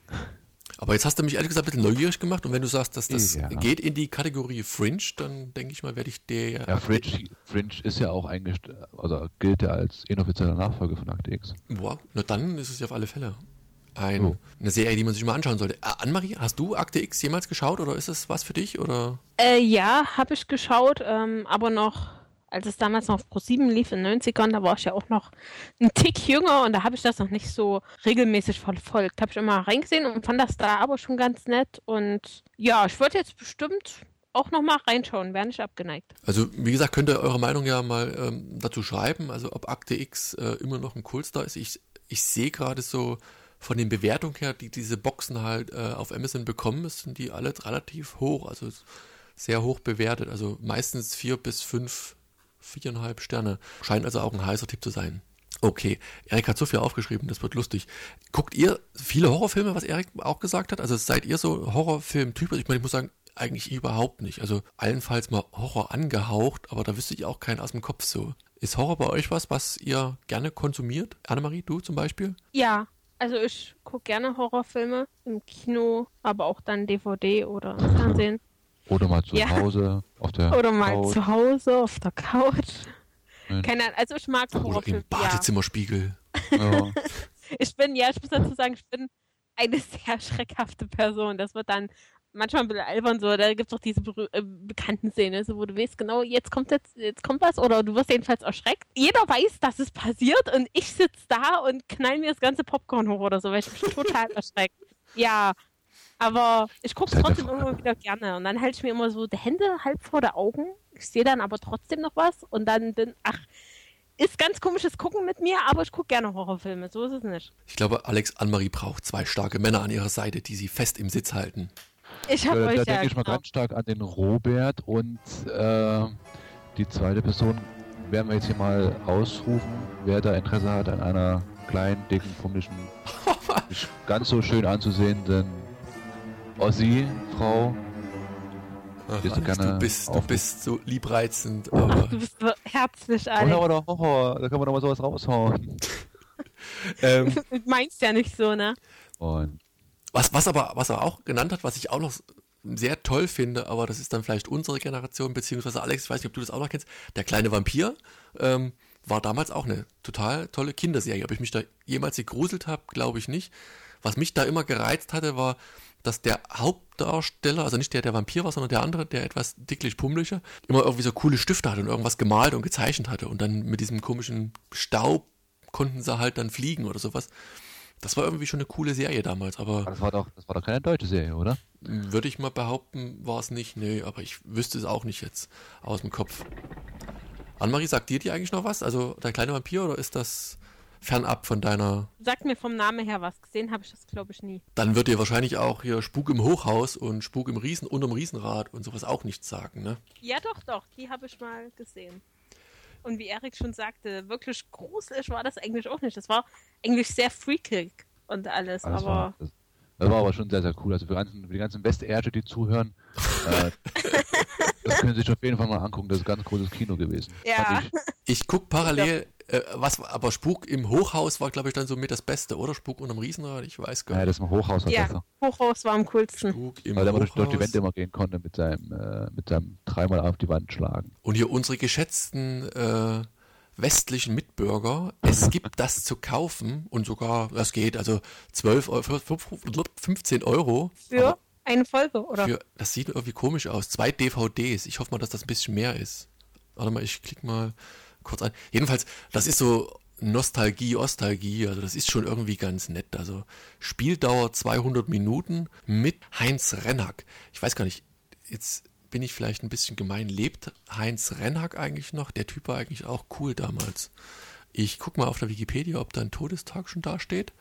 [SPEAKER 1] Aber jetzt hast du mich ehrlich gesagt ein bisschen neugierig gemacht und wenn du sagst, dass das
[SPEAKER 3] ja.
[SPEAKER 1] geht in die Kategorie Fringe, dann denke ich mal, werde ich dir ja...
[SPEAKER 3] Ja, Fringe, Fringe ist ja auch eigentlich, also gilt ja als inoffizieller Nachfolger von Akte X.
[SPEAKER 1] Boah, na dann ist es ja auf alle Fälle ein,
[SPEAKER 3] oh.
[SPEAKER 1] eine Serie, die man sich mal anschauen sollte. Äh, Annemarie, hast du Akte X jemals geschaut oder ist das was für dich? Oder?
[SPEAKER 2] Äh, ja, habe ich geschaut, ähm, aber noch... Als es damals noch auf ProSieben lief in den neunzigern, da war ich ja auch noch ein Tick jünger und da habe ich das noch nicht so regelmäßig verfolgt. Habe ich immer reingesehen und fand das da aber schon ganz nett. Und ja, ich würde jetzt bestimmt auch noch mal reinschauen, wäre nicht abgeneigt.
[SPEAKER 1] Also wie gesagt, könnt ihr eure Meinung ja mal ähm, dazu schreiben, also ob Akte X äh, immer noch ein Kultstar ist. Ich, ich sehe gerade so von den Bewertungen her, die diese Boxen halt äh, auf Amazon bekommen, sind die alle relativ hoch, also sehr hoch bewertet. Also meistens vier bis fünf Viereinhalb Sterne. Scheint also auch ein heißer Tipp zu sein. Okay, Erik hat so viel aufgeschrieben, das wird lustig. Guckt ihr viele Horrorfilme, was Erik auch gesagt hat? Also seid ihr so Horrorfilm-Typ? Ich meine, ich muss sagen, eigentlich überhaupt nicht. Also allenfalls mal Horror angehaucht, aber da wüsste ich auch keinen aus dem Kopf so. Ist Horror bei euch was, was ihr gerne konsumiert? Annemarie, du zum Beispiel?
[SPEAKER 2] Ja, also ich gucke gerne Horrorfilme im Kino, aber auch dann D V D oder im Fernsehen.
[SPEAKER 3] Oder mal zu
[SPEAKER 2] Ja.
[SPEAKER 3] Hause auf der
[SPEAKER 2] Oder mal
[SPEAKER 3] Couch.
[SPEAKER 2] zu Hause auf der Couch.
[SPEAKER 3] Nein.
[SPEAKER 2] Keine Ahnung, also ich mag
[SPEAKER 1] Oder
[SPEAKER 2] Horrorfilme.
[SPEAKER 1] im Badezimmerspiegel?
[SPEAKER 3] Ja.
[SPEAKER 2] Ich bin, ja, ich muss dazu sagen, ich bin eine sehr schreckhafte Person. Das wird dann manchmal ein bisschen albern so. Da gibt es doch diese berüh- äh, bekannten Szenen, so, wo du weißt, genau, jetzt kommt jetzt, jetzt kommt was oder du wirst jedenfalls erschreckt. Jeder weiß, dass es passiert und ich sitze da und knall mir das ganze Popcorn hoch oder so, weil ich mich total erschreckt. Ja, aber ich gucke es
[SPEAKER 3] Seid ihr
[SPEAKER 2] trotzdem
[SPEAKER 3] Frau-
[SPEAKER 2] immer wieder gerne. Und dann halte ich mir immer so die Hände halb vor der Augen. Ich sehe dann aber trotzdem noch was und dann bin, ach, ist ganz komisches Gucken mit mir, aber ich gucke gerne Horrorfilme, so ist es nicht.
[SPEAKER 1] Ich glaube, Alex Annemarie braucht zwei starke Männer an ihrer Seite, die sie fest im Sitz halten.
[SPEAKER 2] Ich habe
[SPEAKER 3] Äh,
[SPEAKER 2] euch
[SPEAKER 3] da
[SPEAKER 2] ja
[SPEAKER 3] denke ich mal
[SPEAKER 2] genau.
[SPEAKER 3] ganz stark an den Robert und äh, die zweite Person werden wir jetzt hier mal ausrufen, wer da Interesse hat an einer kleinen, dicken, pummeligen, nicht ganz so schön anzusehenden Ossi, Frau.
[SPEAKER 1] Ach,
[SPEAKER 3] Bist du
[SPEAKER 1] Alex,
[SPEAKER 3] gerne
[SPEAKER 1] du, bist, du
[SPEAKER 3] auf-
[SPEAKER 1] bist so liebreizend,
[SPEAKER 2] Ach,
[SPEAKER 1] aber
[SPEAKER 2] du bist so herzlich,
[SPEAKER 3] Oder
[SPEAKER 2] Alex.
[SPEAKER 3] oder Horror, da kann man doch mal sowas raushauen.
[SPEAKER 1] ähm,
[SPEAKER 2] Du meinst ja nicht so, ne?
[SPEAKER 3] Und
[SPEAKER 1] was, was, aber, was er auch genannt hat, was ich auch noch sehr toll finde, aber das ist dann vielleicht unsere Generation, beziehungsweise Alex, ich weiß nicht, ob du das auch noch kennst, der kleine Vampir, ähm, war damals auch eine total tolle Kinderserie. Ob ich mich da jemals gegruselt habe, glaube ich nicht. Was mich da immer gereizt hatte, war, dass der Hauptdarsteller, also nicht der, der Vampir war, sondern der andere, der etwas dicklich-pummelige, immer irgendwie so coole Stifte hatte und irgendwas gemalt und gezeichnet hatte. Und dann mit diesem komischen Staub konnten sie halt dann fliegen oder sowas. Das war irgendwie schon eine coole Serie damals, aber
[SPEAKER 3] das war doch, das war doch keine deutsche Serie, oder?
[SPEAKER 1] würde ich mal behaupten, war es nicht. Nee, aber ich wüsste es auch nicht jetzt aus dem Kopf. Annemarie, sagt dir die eigentlich noch was? Also der kleine Vampir, oder ist das fernab von deiner...
[SPEAKER 2] Sag mir vom Namen her was. Gesehen habe ich das, glaube ich, nie.
[SPEAKER 1] Dann wird dir wahrscheinlich auch hier Spuk im Hochhaus und Spuk im Riesen, unterm Riesenrad und sowas auch nichts sagen, ne?
[SPEAKER 2] Ja, doch, doch. Die habe ich mal gesehen. Und wie Erik schon sagte, wirklich gruselig war das eigentlich auch nicht. Das war eigentlich sehr freakig und alles,
[SPEAKER 3] Also das,
[SPEAKER 2] aber...
[SPEAKER 3] war, das, das war aber schon sehr, sehr cool. Also für, ganzen, für die ganzen Westärte, die zuhören, äh, das können Sie sich auf jeden Fall mal angucken. Das ist ein ganz großes Kino gewesen.
[SPEAKER 2] Ja.
[SPEAKER 3] Fand ich.
[SPEAKER 1] Ich guck parallel, äh, was, aber Spuk im Hochhaus war, glaube ich, dann so mit das Beste, oder? Spuk unterm Riesenrad, ich weiß gar
[SPEAKER 3] Naja,
[SPEAKER 1] nicht.
[SPEAKER 3] das im Hochhaus war
[SPEAKER 2] Ja,
[SPEAKER 3] besser.
[SPEAKER 2] Hochhaus war am coolsten.
[SPEAKER 1] Spuk im
[SPEAKER 3] Weil er immer durch, durch die
[SPEAKER 1] Hochhaus.
[SPEAKER 3] Wände immer gehen konnte mit seinem, äh, mit seinem dreimal auf die Wand schlagen.
[SPEAKER 1] Und hier unsere geschätzten äh, westlichen Mitbürger, es gibt das zu kaufen und sogar, das geht, also zwölf Euro, fünfzehn Euro.
[SPEAKER 2] Für
[SPEAKER 1] aber
[SPEAKER 2] eine Folge, oder?
[SPEAKER 1] Für, das sieht irgendwie komisch aus. Zwei D V Ds. Ich hoffe mal, dass das ein bisschen mehr ist. Warte mal, ich klicke mal kurz an. Jedenfalls, das ist so Nostalgie, Ostalgie. Also das ist schon irgendwie ganz nett. Also Spieldauer zweihundert Minuten mit Heinz Rennack. Ich weiß gar nicht, jetzt bin ich vielleicht ein bisschen gemein. Lebt Heinz Rennack eigentlich noch? Der Typ war eigentlich auch cool damals. Ich gucke mal auf der Wikipedia, ob da ein Todestag schon da steht.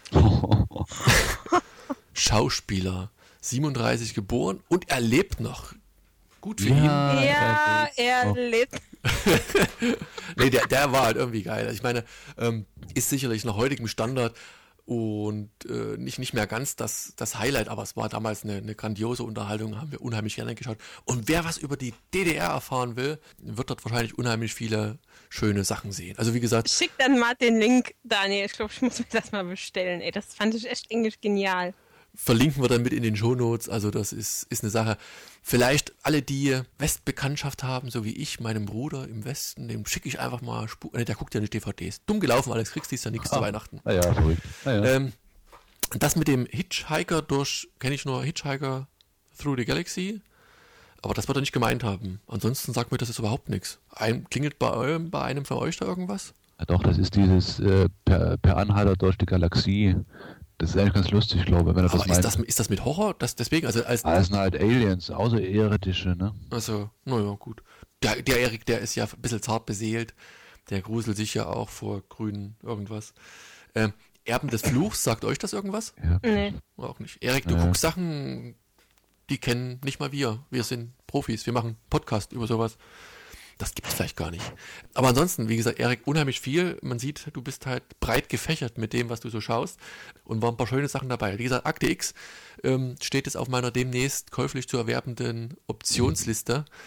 [SPEAKER 1] Schauspieler, siebenunddreißig geboren und er lebt noch. Gut für ihn.
[SPEAKER 2] Ja, er
[SPEAKER 3] Oh.
[SPEAKER 2] lebt.
[SPEAKER 1] Nee, der, der war halt irgendwie geil. Also ich meine, ähm, ist sicherlich nach heutigem Standard und äh, nicht, nicht mehr ganz das, das Highlight, aber es war damals eine, eine grandiose Unterhaltung, haben wir unheimlich gerne geschaut. Und wer was über die D D R erfahren will, wird dort wahrscheinlich unheimlich viele schöne Sachen sehen. Also wie gesagt,
[SPEAKER 2] Schick dann mal den Link, Daniel. Ich glaube, ich muss mir das mal bestellen. Ey, das fand ich echt englisch genial.
[SPEAKER 1] verlinken wir dann mit in den Shownotes. Also das ist, ist eine Sache. Vielleicht alle, die Westbekanntschaft haben, so wie ich, meinem Bruder im Westen, dem schicke ich einfach mal Spuk. Ne, der guckt ja nicht D V Ds. Dumm gelaufen, Alex, kriegst dies ja nichts zu Weihnachten.
[SPEAKER 3] Naja, verrückt. Naja.
[SPEAKER 1] Ähm, das mit dem Hitchhiker durch, kenne ich nur Hitchhiker Through the Galaxy, aber das wird er nicht gemeint haben. Ansonsten sagt mir das jetzt überhaupt nichts. Ein, klingelt bei, eurem, bei einem von euch da irgendwas?
[SPEAKER 3] Ja, doch, das ist dieses äh, per, per Anhalter durch die Galaxie. Das ist eigentlich ganz lustig, glaube ich, wenn er das
[SPEAKER 1] Aber
[SPEAKER 3] meint.
[SPEAKER 1] ist das, ist das mit Horror? Das, deswegen, also als...
[SPEAKER 3] Ah, das sind halt Aliens, außerirdische, ne?
[SPEAKER 1] Also, naja, gut. Der, der Erik, der ist ja ein bisschen zart beseelt. Der gruselt sich ja auch vor grünen irgendwas. Ähm, Erben des Fluchs, sagt euch das irgendwas?
[SPEAKER 3] Ja.
[SPEAKER 2] Nee.
[SPEAKER 1] Auch nicht. Erik, du
[SPEAKER 3] Ja.
[SPEAKER 1] guckst Sachen, die kennen nicht mal wir. Wir sind Profis, wir machen Podcast über sowas. Das gibt's vielleicht gar nicht. Aber ansonsten, wie gesagt, Erik, unheimlich viel. Man sieht, du bist halt breit gefächert mit dem, was du so schaust. Und waren ein paar schöne Sachen dabei. Wie gesagt, Akte X ähm, steht jetzt auf meiner demnächst käuflich zu erwerbenden Optionsliste.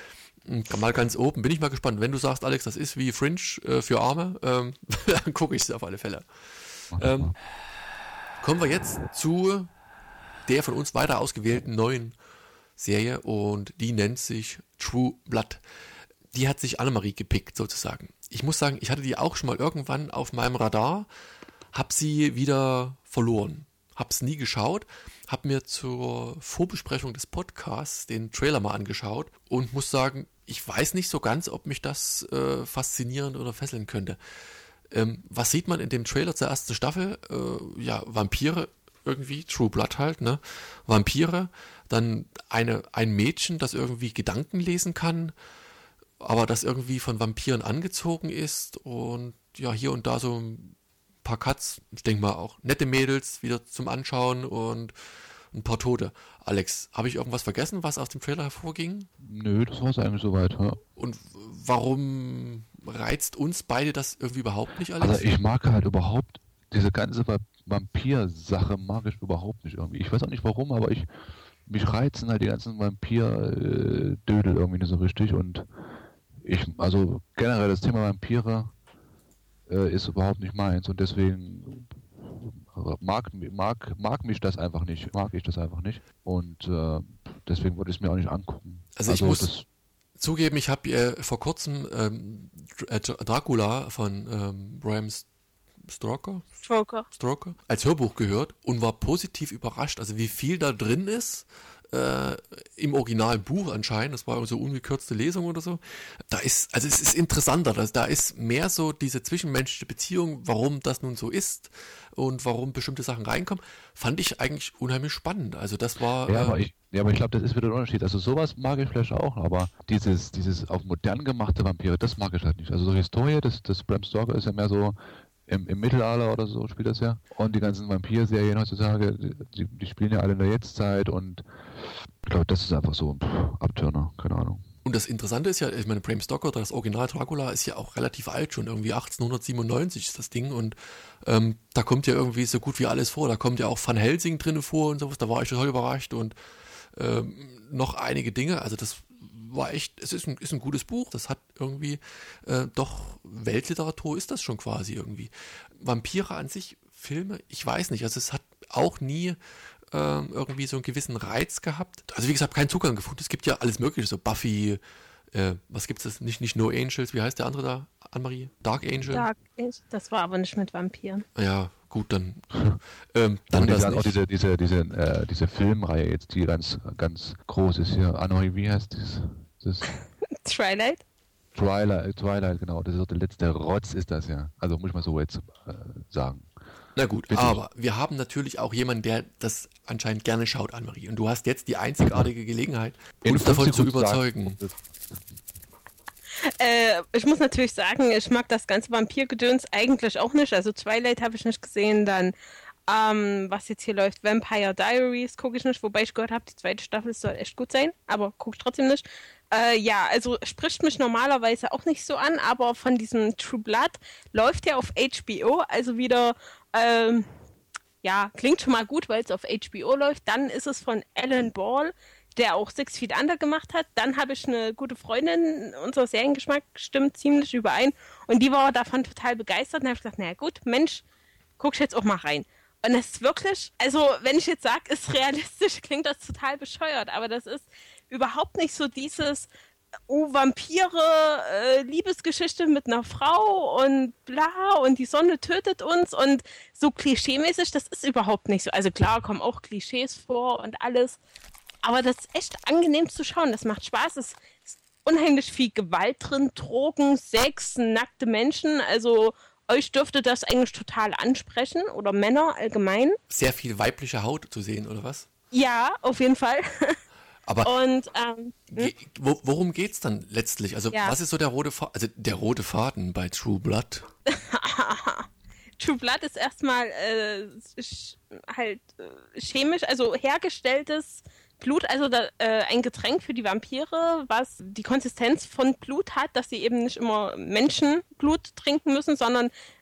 [SPEAKER 1] Mal ganz oben. Bin ich mal gespannt. Wenn du sagst, Alex, das ist wie Fringe äh, für Arme, ähm, dann gucke ich es auf alle Fälle. Ähm, kommen wir jetzt zu der von uns weiter ausgewählten neuen Serie und die nennt sich True Blood. Die hat sich Annemarie gepickt sozusagen. Ich muss sagen, ich hatte die auch schon mal irgendwann auf meinem Radar, habe sie wieder verloren. Habe es nie geschaut, habe mir zur Vorbesprechung des Podcasts den Trailer mal angeschaut und muss sagen, ich weiß nicht so ganz, ob mich das äh, faszinierend oder fesseln könnte. Ähm, was sieht man in dem Trailer zur ersten Staffel? Äh, ja, Vampire irgendwie, True Blood halt, ne? Vampire, dann eine, ein Mädchen, das irgendwie Gedanken lesen kann, aber das irgendwie von Vampiren angezogen ist und ja, hier und da so ein paar Cuts, ich denke mal auch nette Mädels wieder zum Anschauen und ein paar Tote. Alex, habe ich irgendwas vergessen, was aus dem Trailer hervorging?
[SPEAKER 3] Nö, das war es eigentlich soweit, ja.
[SPEAKER 1] Und warum reizt uns beide das irgendwie überhaupt nicht, Alex?
[SPEAKER 3] Also ich mag halt überhaupt, diese ganze Vampir-Sache mag ich überhaupt nicht irgendwie. Ich weiß auch nicht warum, aber ich mich reizen halt die ganzen Vampir-Dödel irgendwie nicht so richtig und ich, also generell das Thema Vampire äh, ist überhaupt nicht meins und deswegen mag, mag, mag mich das einfach nicht, mag ich das einfach nicht und äh, deswegen wollte ich es mir auch nicht angucken.
[SPEAKER 1] Also,
[SPEAKER 3] also
[SPEAKER 1] ich muss
[SPEAKER 3] das,
[SPEAKER 1] zugeben, ich habe äh, vor kurzem ähm, Dracula von ähm, Bram Stoker,
[SPEAKER 2] Stroker.
[SPEAKER 1] Stoker als Hörbuch gehört und war positiv überrascht, also wie viel da drin ist. Äh, im Originalbuch anscheinend, das war so ungekürzte Lesung oder so, da ist, also es ist interessanter, das, da ist mehr so diese zwischenmenschliche Beziehung, warum das nun so ist und warum bestimmte Sachen reinkommen, fand ich eigentlich unheimlich spannend, also das war...
[SPEAKER 3] Ja,
[SPEAKER 1] äh,
[SPEAKER 3] aber ich, ja, aber ich glaube, das ist wieder ein Unterschied, also sowas mag ich vielleicht auch, aber dieses, dieses auf modern gemachte Vampire, das mag ich halt nicht, also so Historie, das, das Bram Stoker ist ja mehr so Im, im Mittelalter oder so spielt das ja. Und die ganzen Vampir-Serien heutzutage, die, die spielen ja alle in der Jetztzeit und ich glaube, das ist einfach so ein Abturner, keine Ahnung.
[SPEAKER 1] Und das Interessante ist ja, ich meine, Bram Stoker, das Original Dracula, ist ja auch relativ alt schon, irgendwie achtzehnhundertsiebenundneunzig ist das Ding und ähm, da kommt ja irgendwie so gut wie alles vor. Da kommt ja auch Van Helsing drin vor und sowas, da war ich total überrascht und ähm, noch einige Dinge, also das war echt, es ist ein, ist ein gutes Buch, das hat irgendwie äh, doch, Weltliteratur ist das schon quasi irgendwie. Vampire an sich, Filme, ich weiß nicht, also es hat auch nie ähm, irgendwie so einen gewissen Reiz gehabt. Also wie gesagt, keinen Zugang gefunden. Es gibt ja alles mögliche, so Buffy, äh, was gibt's das? Nicht, nicht No Angels, wie heißt der andere da, Annemarie? Dark Angel?
[SPEAKER 2] Dark Angel, das war aber nicht mit Vampiren.
[SPEAKER 1] Ja, gut, dann ähm, dann
[SPEAKER 3] und
[SPEAKER 1] das
[SPEAKER 3] diese,
[SPEAKER 1] nicht.
[SPEAKER 3] auch diese, diese, diese, äh, diese Filmreihe jetzt, die ganz, ganz groß ist hier. Annemarie, wie heißt das? das
[SPEAKER 2] Twilight?
[SPEAKER 3] Twilight, Twilight, genau. Das ist auch der letzte Rotz, ist das ja. Also muss ich mal so jetzt äh, sagen.
[SPEAKER 1] Na gut,
[SPEAKER 3] Bitte.
[SPEAKER 1] Aber wir haben natürlich auch jemanden, der das anscheinend gerne schaut, Annemarie. Und du hast jetzt die einzigartige Gelegenheit,
[SPEAKER 3] In
[SPEAKER 1] uns davon
[SPEAKER 3] fünf
[SPEAKER 1] zu
[SPEAKER 3] Sekunden
[SPEAKER 1] überzeugen.
[SPEAKER 3] sagen.
[SPEAKER 2] Äh, ich muss natürlich sagen, ich mag das ganze Vampirgedöns eigentlich auch nicht. Also Twilight habe ich nicht gesehen, dann ähm, was jetzt hier läuft, Vampire Diaries gucke ich nicht, wobei ich gehört habe, die zweite Staffel soll echt gut sein, aber gucke ich trotzdem nicht. Äh, ja, also spricht mich normalerweise auch nicht so an, aber von diesem True Blood läuft ja auf H B O, also wieder, ähm, ja, klingt schon mal gut, weil es auf H B O läuft. Dann ist es von Alan Ball, der auch Six Feet Under gemacht hat. Dann habe ich eine gute Freundin, unser Seriengeschmack stimmt ziemlich überein und die war davon total begeistert und habe gesagt, naja gut, Mensch, guck ich jetzt auch mal rein. Und es ist wirklich, also wenn ich jetzt sage, ist realistisch, klingt das total bescheuert, aber das ist überhaupt nicht so dieses, oh, Vampire, äh, Liebesgeschichte mit einer Frau und bla und die Sonne tötet uns und so klischeemäßig, das ist überhaupt nicht so. Also klar, kommen auch Klischees vor und alles, aber das ist echt angenehm zu schauen, das macht Spaß, es ist unheimlich viel Gewalt drin, Drogen, Sex, nackte Menschen, also euch dürfte das eigentlich total ansprechen oder Männer allgemein.
[SPEAKER 1] Sehr viel weibliche Haut zu sehen, oder was?
[SPEAKER 2] Ja, auf jeden Fall.
[SPEAKER 1] Aber
[SPEAKER 2] und ähm,
[SPEAKER 1] ge- wo, worum geht's dann letztlich? Also
[SPEAKER 2] Ja.
[SPEAKER 1] was ist so der rote Faden? Also der rote Faden bei True Blood?
[SPEAKER 2] True Blood ist erstmal äh, sch- halt äh, chemisch, also hergestelltes Blut, also da, äh, ein Getränk für die Vampire, was die Konsistenz von Blut hat, dass sie eben nicht immer Menschenblut trinken müssen, sondern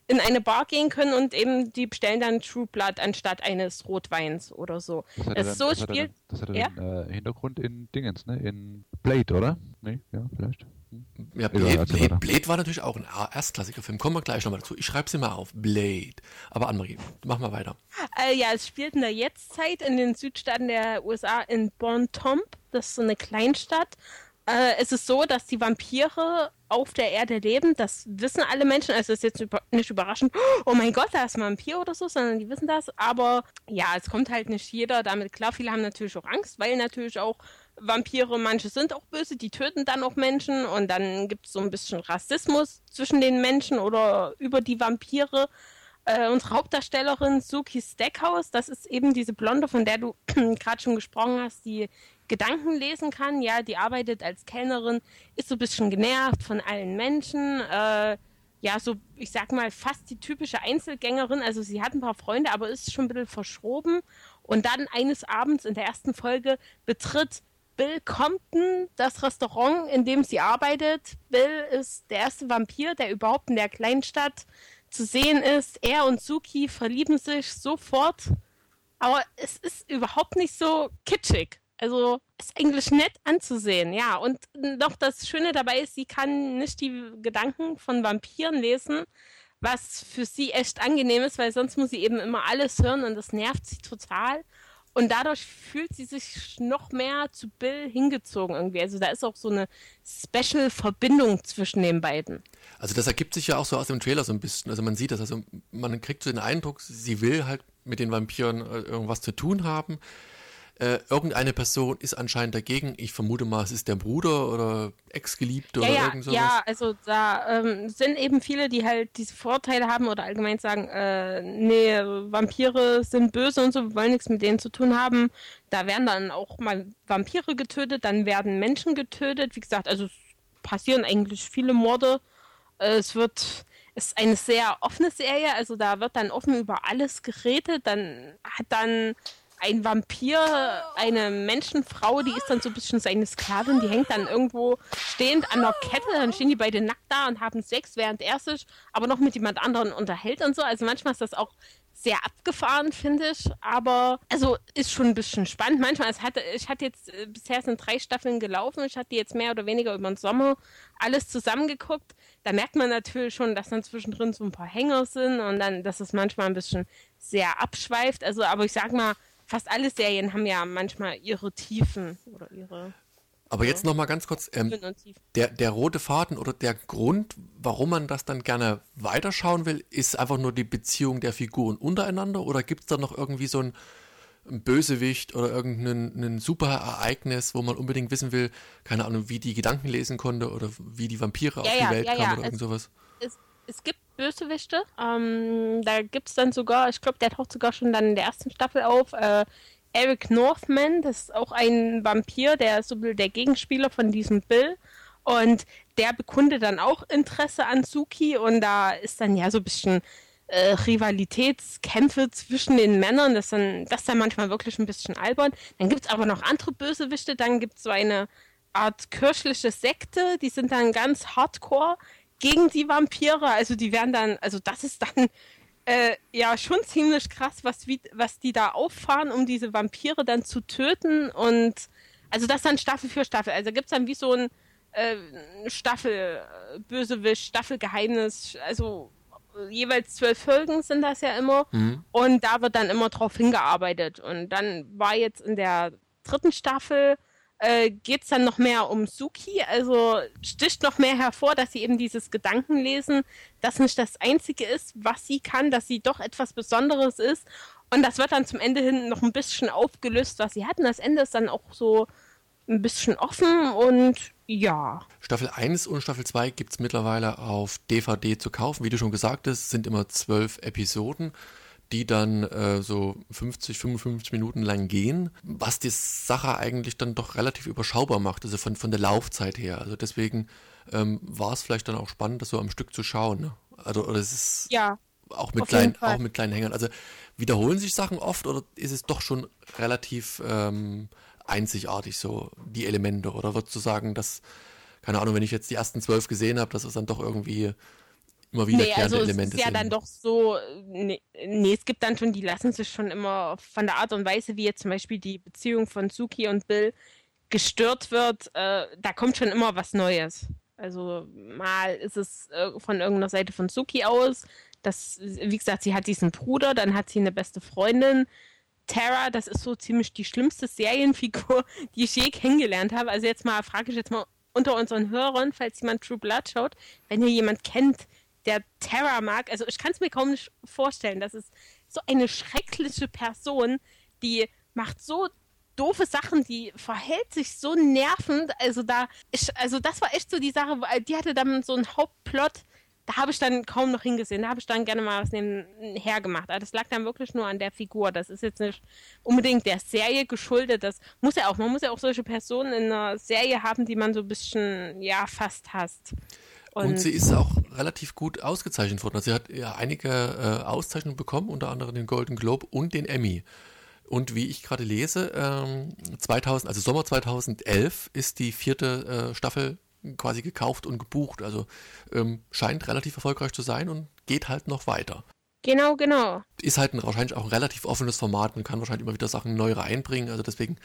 [SPEAKER 2] in eine Bar gehen können und eben die bestellen dann True Blood anstatt eines Rotweins oder so.
[SPEAKER 3] Das hat
[SPEAKER 2] Das
[SPEAKER 3] dann,
[SPEAKER 2] so
[SPEAKER 3] das hat
[SPEAKER 2] spielt.
[SPEAKER 3] dann, das hat
[SPEAKER 2] ja?
[SPEAKER 3] den äh, Hintergrund in Dingens, ne? In Blade, oder? Nee, ja, vielleicht. Hm.
[SPEAKER 1] Ja,
[SPEAKER 3] Egal,
[SPEAKER 1] Blade,
[SPEAKER 3] erzähl
[SPEAKER 1] Blade,
[SPEAKER 3] weiter.
[SPEAKER 1] Blade war natürlich auch ein Erstklassiker-Film. Kommen wir gleich nochmal dazu. Ich schreibe sie mal auf. Blade. Aber Annemarie, mach mal weiter.
[SPEAKER 2] Äh, ja, es spielt in der Jetztzeit in den Südstaaten der U S A in Bon-Tom. Das ist so eine Kleinstadt. Äh, es ist so, dass die Vampire auf der Erde leben. Das wissen alle Menschen. Also es ist jetzt über, nicht überraschend, oh mein Gott, da ist ein Vampir oder so, sondern die wissen das. Aber ja, es kommt halt nicht jeder damit klar. Viele haben natürlich auch Angst, weil natürlich auch Vampire, manche sind auch böse, die töten dann auch Menschen. Und dann gibt es so ein bisschen Rassismus zwischen den Menschen oder über die Vampire. Äh, unsere Hauptdarstellerin Suki Stackhouse, das ist eben diese Blonde, von der du gerade schon gesprochen hast, die Gedanken lesen kann. Ja, die arbeitet als Kellnerin, ist so ein bisschen genervt von allen Menschen. Äh, ja, so, ich sag mal, fast die typische Einzelgängerin. Also sie hat ein paar Freunde, aber ist schon ein bisschen verschroben. Und dann eines Abends in der ersten Folge betritt Bill Compton das Restaurant, in dem sie arbeitet. Bill ist der erste Vampir, der überhaupt in der Kleinstadt zu sehen ist. Er und Suki verlieben sich sofort, aber es ist überhaupt nicht so kitschig. Also ist eigentlich nett anzusehen, ja. Und noch das Schöne dabei ist, sie kann nicht die Gedanken von Vampiren lesen, was für sie echt angenehm ist, weil sonst muss sie eben immer alles hören und das nervt sie total. Und dadurch fühlt sie sich noch mehr zu Bill hingezogen irgendwie. Also da ist auch so eine Special-Verbindung zwischen den beiden.
[SPEAKER 1] Also das ergibt sich ja auch so aus dem Trailer so ein bisschen. Also man sieht das, also man kriegt so den Eindruck, sie will halt mit den Vampiren irgendwas zu tun haben. Äh, irgendeine Person ist anscheinend dagegen. Ich vermute mal, es ist der Bruder oder Ex-Geliebte
[SPEAKER 2] ja,
[SPEAKER 1] oder
[SPEAKER 2] ja,
[SPEAKER 1] irgend sowas.
[SPEAKER 2] Ja, also da ähm, sind eben viele, die halt diese Vorteile haben oder allgemein sagen, äh, nee, Vampire sind böse und so, wir wollen nichts mit denen zu tun haben. Da werden dann auch mal Vampire getötet, dann werden Menschen getötet. Wie gesagt, also es passieren eigentlich viele Morde. Äh, es wird, es ist eine sehr offene Serie, also da wird dann offen über alles geredet. Dann hat dann ein Vampir, eine Menschenfrau, die ist dann so ein bisschen seine Sklavin, die hängt dann irgendwo stehend an der Kette, dann stehen die beide nackt da und haben Sex, während er sich aber noch mit jemand anderen unterhält und so. Also manchmal ist das auch sehr abgefahren, finde ich, aber also ist schon ein bisschen spannend. Manchmal, es hatte, ich hatte jetzt, äh, bisher sind drei Staffeln gelaufen, ich hatte jetzt mehr oder weniger über den Sommer alles zusammengeguckt. Da merkt man natürlich schon, dass dann zwischendrin so ein paar Hänger sind und dann, dass es manchmal ein bisschen sehr abschweift. Also, aber ich sag mal, fast alle Serien haben ja manchmal ihre Tiefen oder ihre...
[SPEAKER 1] Aber jetzt noch mal ganz kurz, ähm, der, der rote Faden oder der Grund, warum man das dann gerne weiterschauen will, ist einfach nur die Beziehung der Figuren untereinander oder gibt es da noch irgendwie so ein, ein Bösewicht oder irgendein ein super Ereignis, wo man unbedingt wissen will, keine Ahnung, wie die Gedanken lesen konnte oder wie die Vampire
[SPEAKER 2] ja,
[SPEAKER 1] auf die
[SPEAKER 2] ja,
[SPEAKER 1] Welt
[SPEAKER 2] ja,
[SPEAKER 1] kamen
[SPEAKER 2] ja.
[SPEAKER 1] oder irgend sowas?
[SPEAKER 2] Es, es gibt Bösewichte, ähm, da gibt es dann sogar, ich glaube, der taucht sogar schon dann in der ersten Staffel auf, äh, Eric Northman, das ist auch ein Vampir, der ist so der Gegenspieler von diesem Bill und der bekundet dann auch Interesse an Suki und da ist dann ja so ein bisschen äh, Rivalitätskämpfe zwischen den Männern, das, dann, das ist dann manchmal wirklich ein bisschen albern. Dann gibt es aber noch andere Bösewichte, dann gibt es so eine Art kirchliche Sekte, die sind dann ganz hardcore gegen die Vampire, also die werden dann, also das ist dann Äh, ja, schon ziemlich krass, was, wie, was die da auffahren, um diese Vampire dann zu töten. Und also das dann Staffel für Staffel. Also gibt es dann wie so ein äh, Staffel Bösewicht, Staffelgeheimnis. Also äh, jeweils zwölf Folgen sind das ja immer. Mhm. Und da wird dann immer drauf hingearbeitet. Und dann war jetzt in der dritten Staffel Äh, geht es dann noch mehr um Suki, also sticht noch mehr hervor, dass sie eben dieses Gedankenlesen, das nicht das Einzige ist, was sie kann, dass sie doch etwas Besonderes ist und das wird dann zum Ende hin noch ein bisschen aufgelöst, was sie hatten. Das Ende ist dann auch so ein bisschen offen und ja.
[SPEAKER 1] Staffel eins und Staffel zwei gibt es mittlerweile auf D V D zu kaufen, wie du schon gesagt hast, sind immer zwölf Episoden, die dann äh, so fünfzig, fünfundfünfzig Minuten lang gehen, was die Sache eigentlich dann doch relativ überschaubar macht, also von, von der Laufzeit her. Also deswegen ähm, war es vielleicht dann auch spannend, das so am Stück zu schauen. Ne? Also oder es ist
[SPEAKER 2] ja,
[SPEAKER 1] auch mit kleinen, auch mit kleinen Hängern. Also wiederholen sich Sachen oft oder ist es doch schon relativ ähm, einzigartig so, die Elemente? Oder würdest du sagen, dass, keine Ahnung, wenn ich jetzt die ersten zwölf gesehen habe, dass es dann doch irgendwie immer
[SPEAKER 2] Nee,
[SPEAKER 1] wiederkehrende
[SPEAKER 2] also es
[SPEAKER 1] Elemente
[SPEAKER 2] ist ja
[SPEAKER 1] sind.
[SPEAKER 2] dann doch so, nee, nee, es gibt dann schon, die lassen sich schon immer von der Art und Weise, wie jetzt zum Beispiel die Beziehung von Suki und Bill gestört wird, äh, da kommt schon immer was Neues. Also mal ist es äh, von irgendeiner Seite von Suki aus, das, wie gesagt, sie hat diesen Bruder, dann hat sie eine beste Freundin, Tara, das ist so ziemlich die schlimmste Serienfigur, die ich je kennengelernt habe. Also jetzt mal, frage ich jetzt mal unter unseren Hörern, falls jemand True Blood schaut, wenn ihr jemand kennt, der Tara mag, also ich kann es mir kaum nicht vorstellen, das ist so eine schreckliche Person, die macht so doofe Sachen, die verhält sich so nervend, also da, ich, also das war echt so die Sache, weil die hatte dann so einen Hauptplot, da habe ich dann kaum noch hingesehen, da habe ich dann gerne mal was nebenher gemacht, aber das lag dann wirklich nur an der Figur, das ist jetzt nicht unbedingt der Serie geschuldet, das muss ja auch, man muss ja auch solche Personen in einer Serie haben, die man so ein bisschen, ja, fast hasst.
[SPEAKER 1] Und, und sie ist auch relativ gut ausgezeichnet worden, also sie hat ja einige äh, Auszeichnungen bekommen, unter anderem den Golden Globe und den Emmy. Und wie ich gerade lese, ähm, zweitausend, also Sommer zweitausendelf ist die vierte äh, Staffel quasi gekauft und gebucht. Also ähm, scheint relativ erfolgreich zu sein und geht halt noch weiter.
[SPEAKER 2] Genau, genau.
[SPEAKER 1] Ist halt ein, wahrscheinlich auch ein relativ offenes Format. Man kann wahrscheinlich immer wieder Sachen neu reinbringen. Also deswegen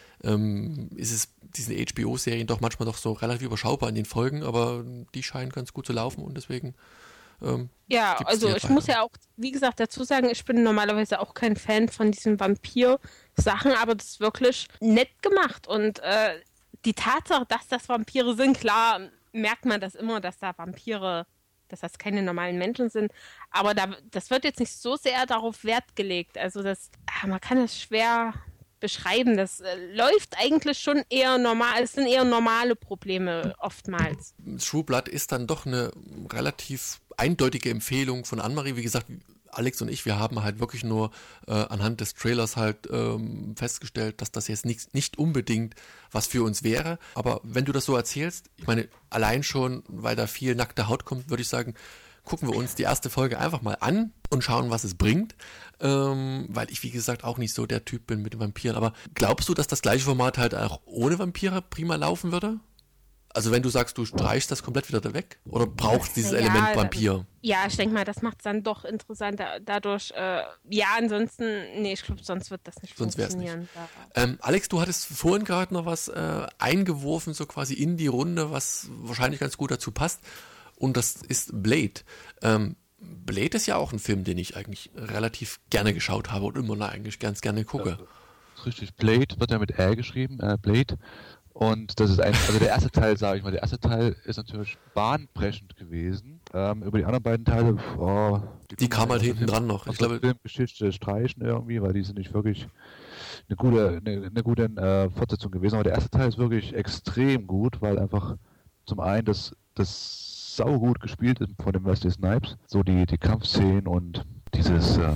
[SPEAKER 1] ähm, ist es diesen H B O-Serien doch manchmal doch so relativ überschaubar in den Folgen, aber die scheinen ganz gut zu laufen und deswegen ähm,
[SPEAKER 2] ja, also ich weiter. Muss ja auch, wie gesagt, dazu sagen, ich bin normalerweise auch kein Fan von diesen Vampir-Sachen, aber das ist wirklich nett gemacht und äh, die Tatsache, dass das Vampire sind, klar merkt man das immer, dass da Vampire, dass das keine normalen Menschen sind, aber da, das wird jetzt nicht so sehr darauf Wert gelegt, also das, man kann es schwer beschreiben, das äh, läuft eigentlich schon eher normal, es sind eher normale Probleme oftmals.
[SPEAKER 1] True Blood ist dann doch eine relativ eindeutige Empfehlung von Annemarie, wie gesagt, Alex und ich, wir haben halt wirklich nur äh, anhand des Trailers halt ähm, festgestellt, dass das jetzt nicht, nicht unbedingt was für uns wäre. Aber wenn du das so erzählst, ich meine, allein schon, weil da viel nackte Haut kommt, würde ich sagen, gucken wir uns die erste Folge einfach mal an und schauen, was es bringt. Ähm, weil ich, wie gesagt, auch nicht so der Typ bin mit den Vampiren. Aber glaubst du, dass das gleiche Format halt auch ohne Vampire prima laufen würde? Also wenn du sagst, du streichst das komplett wieder weg? Oder brauchst dieses ja, Element Vampir?
[SPEAKER 2] Ja, ich denke mal, das macht es dann doch interessant. Dadurch, äh, ja, ansonsten, nee, ich glaube, sonst wird das nicht
[SPEAKER 1] sonst
[SPEAKER 2] funktionieren.
[SPEAKER 1] Nicht. Ähm, Alex, du hattest vorhin gerade noch was äh, eingeworfen, so quasi in die Runde, was wahrscheinlich ganz gut dazu passt. Und das ist Blade. Ähm, Blade ist ja auch ein Film, den ich eigentlich relativ gerne geschaut habe und immer noch eigentlich ganz gerne gucke.
[SPEAKER 3] Ja, richtig. Blade wird ja mit R geschrieben, äh, Blade. Und das ist ein, also der erste Teil, sage ich mal, der erste Teil ist natürlich bahnbrechend gewesen. Ähm, über die anderen beiden Teile, oh,
[SPEAKER 1] die, die kamen halt hinten dran noch.
[SPEAKER 3] Ich glaube, Filmgeschichte streichen irgendwie, weil die sind nicht wirklich eine gute, eine, eine gute äh, Fortsetzung gewesen. Aber der erste Teil ist wirklich extrem gut, weil einfach zum einen das, das saugut gespielt ist von dem Wesley Snipes, so die, die Kampfszenen und dieses äh,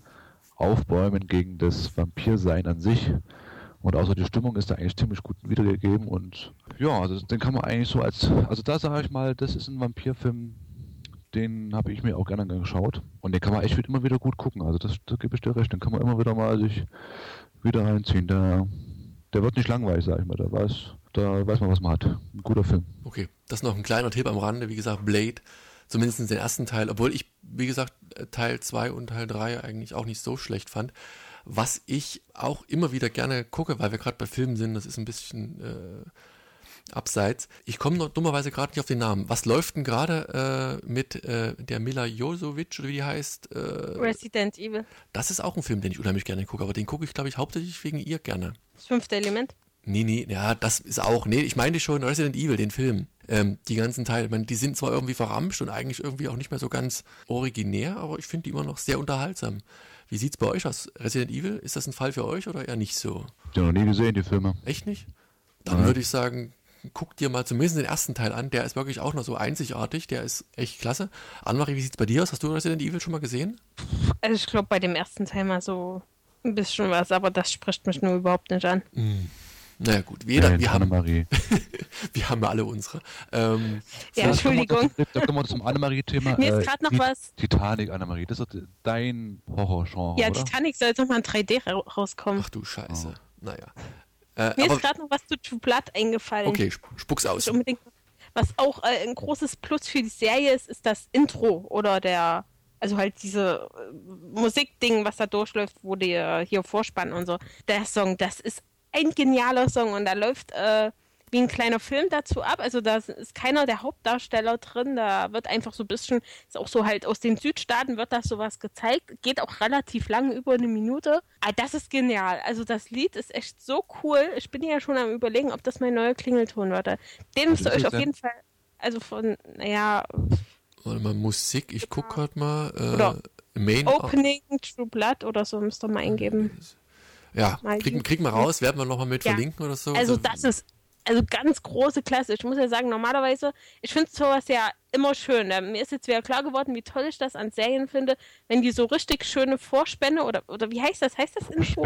[SPEAKER 3] Aufbäumen gegen das Vampirsein an sich. Und außer die Stimmung ist da eigentlich ziemlich gut wiedergegeben und ja, also den kann man eigentlich so als, also da sage ich mal, das ist ein Vampirfilm, den habe ich mir auch gerne geschaut und den kann man echt immer wieder gut gucken, also das, da gebe ich dir recht, den kann man immer wieder mal sich wieder reinziehen, der, der wird nicht langweilig, sage ich mal, da weiß, da weiß man, was man hat, ein guter Film.
[SPEAKER 1] Okay, das ist noch ein kleiner Tipp am Rande, wie gesagt, Blade, zumindest den ersten Teil, obwohl ich, wie gesagt, Teil zwei und Teil drei eigentlich auch nicht so schlecht fand. Was ich auch immer wieder gerne gucke, weil wir gerade bei Filmen sind, das ist ein bisschen äh, abseits. Ich komme noch dummerweise gerade nicht auf den Namen. Was läuft denn gerade äh, mit äh, der Mila Jovovich, oder wie die heißt? Äh,
[SPEAKER 2] Resident Evil.
[SPEAKER 1] Das ist auch ein Film, den ich unheimlich gerne gucke, aber den gucke ich, glaube ich, hauptsächlich wegen ihr gerne.
[SPEAKER 2] Das fünfte Element?
[SPEAKER 1] Nee, nee, ja, das ist auch, nee, ich meinte schon Resident Evil, den Film. Ähm, die ganzen Teile, ich meine, die sind zwar irgendwie verramscht und eigentlich irgendwie auch nicht mehr so ganz originär, aber ich finde die immer noch sehr unterhaltsam. Wie sieht's bei euch aus? Resident Evil, ist das ein Fall für euch oder eher nicht so?
[SPEAKER 3] Ich habe noch nie gesehen, die Filme.
[SPEAKER 1] Echt nicht? Dann ja. würde ich sagen, guck dir mal zumindest den ersten Teil an, der ist wirklich auch noch so einzigartig, der ist echt klasse. Annemarie, wie sieht's bei dir aus? Hast du Resident Evil schon mal gesehen?
[SPEAKER 2] Also ich glaube bei dem ersten Teil mal so ein bisschen was, aber das spricht mich nur überhaupt nicht an.
[SPEAKER 1] Mm. Naja gut, wir,
[SPEAKER 3] Nein,
[SPEAKER 1] wir, haben,
[SPEAKER 3] wir
[SPEAKER 1] haben ja alle unsere. Ähm,
[SPEAKER 2] ja, Entschuldigung.
[SPEAKER 3] Da kommen wir zum Annemarie-Thema.
[SPEAKER 2] Mir ist gerade noch
[SPEAKER 3] äh,
[SPEAKER 2] was.
[SPEAKER 3] Titanic, Annemarie, das ist dein Horrorgenre,
[SPEAKER 2] Ja,
[SPEAKER 3] oder?
[SPEAKER 2] Titanic soll jetzt nochmal in drei D ra- rauskommen.
[SPEAKER 1] Ach du Scheiße.
[SPEAKER 3] Oh.
[SPEAKER 1] Naja. Äh,
[SPEAKER 2] Mir
[SPEAKER 1] aber,
[SPEAKER 2] ist gerade noch was zu True Blood eingefallen.
[SPEAKER 1] Okay, spuck's aus.
[SPEAKER 2] Unbedingt, Was auch äh, ein großes Plus für die Serie ist, ist das Intro oder der, also halt diese äh, Musikding, was da durchläuft, wo die äh, hier Vorspann und so. Der Song, das ist ein genialer Song und da läuft äh, wie ein kleiner Film dazu ab. Also da ist keiner der Hauptdarsteller drin, da wird einfach so ein bisschen, ist auch so halt aus den Südstaaten wird das sowas gezeigt, geht auch relativ lang, über eine Minute. Aber das ist genial. Also das Lied ist echt so cool. Ich bin ja schon am Überlegen, ob das mein neuer Klingelton wird. Den müsst ihr euch auf jeden Fall, also von, naja...
[SPEAKER 1] Warte mal, Musik, ich guck grad mal. Äh,
[SPEAKER 2] Oder
[SPEAKER 1] Main
[SPEAKER 2] Opening True Blood oder so müsst ihr mal eingeben.
[SPEAKER 1] Ja,
[SPEAKER 2] Mal
[SPEAKER 1] kriegen, kriegen wir raus, werden wir nochmal mit
[SPEAKER 2] Ja.
[SPEAKER 1] verlinken oder so.
[SPEAKER 2] Also das ist also ganz große Klasse. Ich muss ja sagen, normalerweise, ich finde sowas ja immer schön. Ja, mir ist jetzt wieder klar geworden, wie toll ich das an Serien finde, wenn die so richtig schöne Vorspänne oder, oder wie heißt das? Heißt das Intro?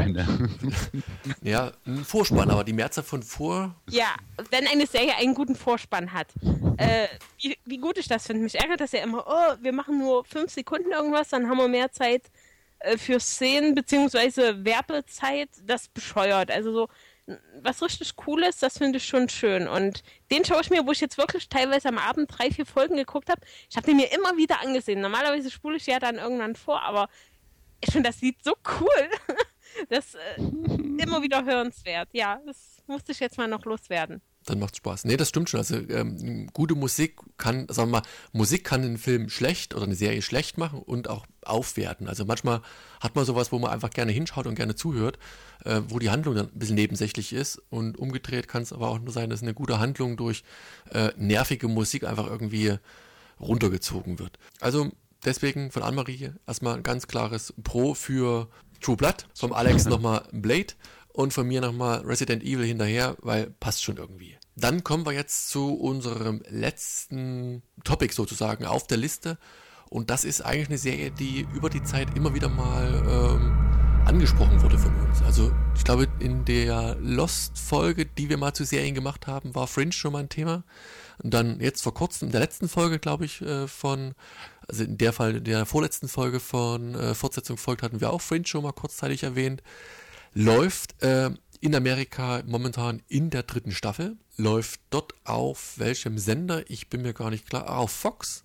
[SPEAKER 1] Ja, ein Vorspann, aber die Mehrzahl von Vor...
[SPEAKER 2] Ja, wenn eine Serie einen guten Vorspann hat. Äh, wie, wie gut ich das finde. Mich ärgert das ja immer, oh, wir machen nur fünf Sekunden irgendwas, dann haben wir mehr Zeit äh, für Szenen beziehungsweise Werbezeit. Das bescheuert. Also so was richtig Cooles, das finde ich schon schön. Und den schaue ich mir, wo ich jetzt wirklich teilweise am Abend drei, vier Folgen geguckt habe, ich habe den mir immer wieder angesehen. Normalerweise spule ich ja dann irgendwann vor, aber ich finde das Lied so cool. Das äh, immer wieder hörenswert. Ja, das musste ich jetzt mal noch loswerden.
[SPEAKER 1] Dann macht's Spaß. Nee, das stimmt schon. Also ähm, gute Musik kann, sagen wir mal, Musik kann einen Film schlecht oder eine Serie schlecht machen und auch aufwerten. Also manchmal hat man sowas, wo man einfach gerne hinschaut und gerne zuhört, äh, wo die Handlung dann ein bisschen nebensächlich ist, und umgedreht kann es aber auch nur sein, dass eine gute Handlung durch äh, nervige Musik einfach irgendwie runtergezogen wird. Also deswegen von Annemarie erstmal ein ganz klares Pro für True Blood, vom Alex nochmal Blade und von mir nochmal Resident Evil hinterher, weil passt schon irgendwie. Dann kommen wir jetzt zu unserem letzten Topic sozusagen auf der Liste, und das ist eigentlich eine Serie, die über die Zeit immer wieder mal ähm, angesprochen wurde von uns. Also ich glaube, in der Lost-Folge, die wir mal zu Serien gemacht haben, war Fringe schon mal ein Thema. Und dann jetzt vor kurzem, in der letzten Folge, glaube ich, äh, von, also in der Fall, der vorletzten Folge von äh, Fortsetzung folgt, hatten wir auch Fringe schon mal kurzzeitig erwähnt. Läuft äh, in Amerika momentan in der dritten Staffel. Läuft dort auf welchem Sender? Ich bin mir gar nicht klar. Auf Fox.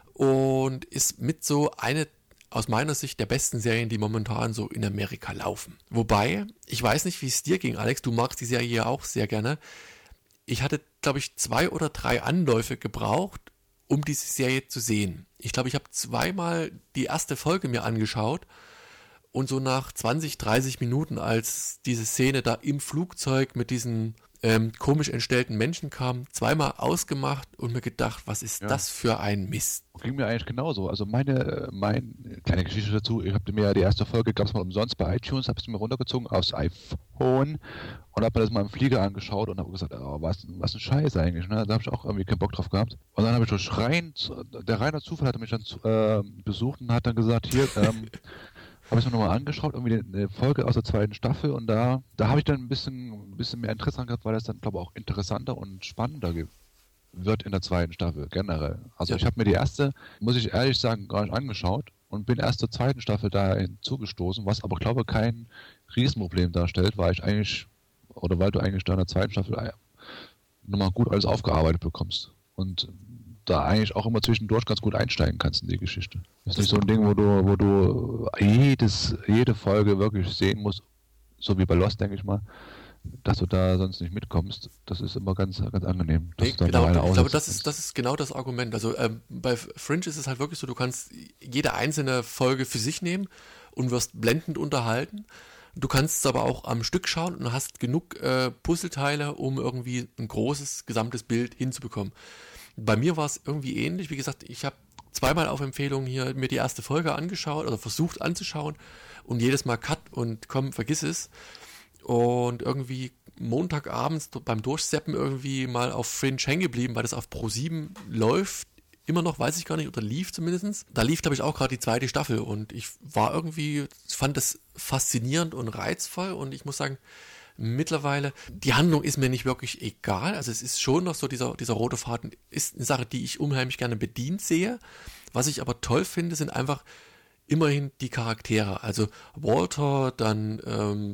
[SPEAKER 1] Und ist mit so eine, aus meiner Sicht, der besten Serien, die momentan so in Amerika laufen. Wobei, ich weiß nicht, wie es dir ging, Alex. Du magst die Serie ja auch sehr gerne. Ich hatte, glaube ich, zwei oder drei Anläufe gebraucht, um diese Serie zu sehen. Ich glaube, ich habe zweimal die erste Folge mir angeschaut. Und so nach zwanzig, dreißig Minuten, als diese Szene da im Flugzeug mit diesen ähm, komisch entstellten Menschen kam, zweimal ausgemacht und mir gedacht, was ist
[SPEAKER 3] Ja.
[SPEAKER 1] das für ein Mist?
[SPEAKER 3] Ging mir eigentlich genauso. Also meine, meine kleine Geschichte dazu, ich habe mir ja die erste Folge, gab es mal umsonst bei iTunes, habe es mir runtergezogen aufs iPhone und habe mir das mal im Flieger angeschaut und habe gesagt, oh, was, was ein Scheiß eigentlich. Ne? Da habe ich auch irgendwie keinen Bock drauf gehabt. Und dann habe ich durch rein, der reine Zufall hat mich dann äh, besucht und hat dann gesagt, hier, ähm, habe ich mir nochmal angeschaut, irgendwie eine Folge aus der zweiten Staffel, und da, da habe ich dann ein bisschen, ein bisschen mehr Interesse dran gehabt, weil das dann, glaube ich, auch interessanter und spannender ge- wird in der zweiten Staffel generell. Also
[SPEAKER 1] Ja.
[SPEAKER 3] ich habe mir die erste, muss ich ehrlich sagen, gar nicht angeschaut und bin erst zur zweiten Staffel da hinzugestoßen, was aber, glaube ich, kein Riesenproblem darstellt, weil ich eigentlich, oder weil du eigentlich da in der zweiten Staffel äh, nochmal gut alles aufgearbeitet bekommst. Und da eigentlich auch immer zwischendurch ganz gut einsteigen kannst in die Geschichte. Das ist nicht so ein Ding, wo du, wo du jedes, jede Folge wirklich sehen musst, so wie bei Lost, denke ich mal, dass du da sonst nicht mitkommst. Das ist immer ganz, ganz angenehm. dass
[SPEAKER 1] Nee,
[SPEAKER 3] du da
[SPEAKER 1] genau,
[SPEAKER 3] mal eine
[SPEAKER 1] ich glaube,
[SPEAKER 3] aussetzen
[SPEAKER 1] das ist,
[SPEAKER 3] kannst.
[SPEAKER 1] das ist genau das Argument. Also ähm, bei Fringe ist es halt wirklich so, du kannst jede einzelne Folge für sich nehmen und wirst blendend unterhalten. Du kannst es aber auch am Stück schauen und hast genug äh, Puzzleteile, um irgendwie ein großes, gesamtes Bild hinzubekommen. Bei mir war es irgendwie ähnlich. Wie gesagt, ich habe zweimal auf Empfehlung hier mir die erste Folge angeschaut oder versucht anzuschauen und jedes Mal Cut und komm, vergiss es. Und irgendwie Montagabends beim Durchseppen irgendwie mal auf Fringe hängen geblieben, weil das auf Pro sieben läuft. Immer noch, weiß ich gar nicht, oder lief zumindest. Da lief, glaube ich, auch gerade die zweite Staffel und ich war irgendwie, fand das faszinierend und reizvoll, und ich muss sagen, mittlerweile, die Handlung ist mir nicht wirklich egal. Also es ist schon noch so, dieser, dieser rote Faden ist eine Sache, die ich unheimlich gerne bedient sehe. Was ich aber toll finde, sind einfach immerhin die Charaktere. Also Walter, dann ähm,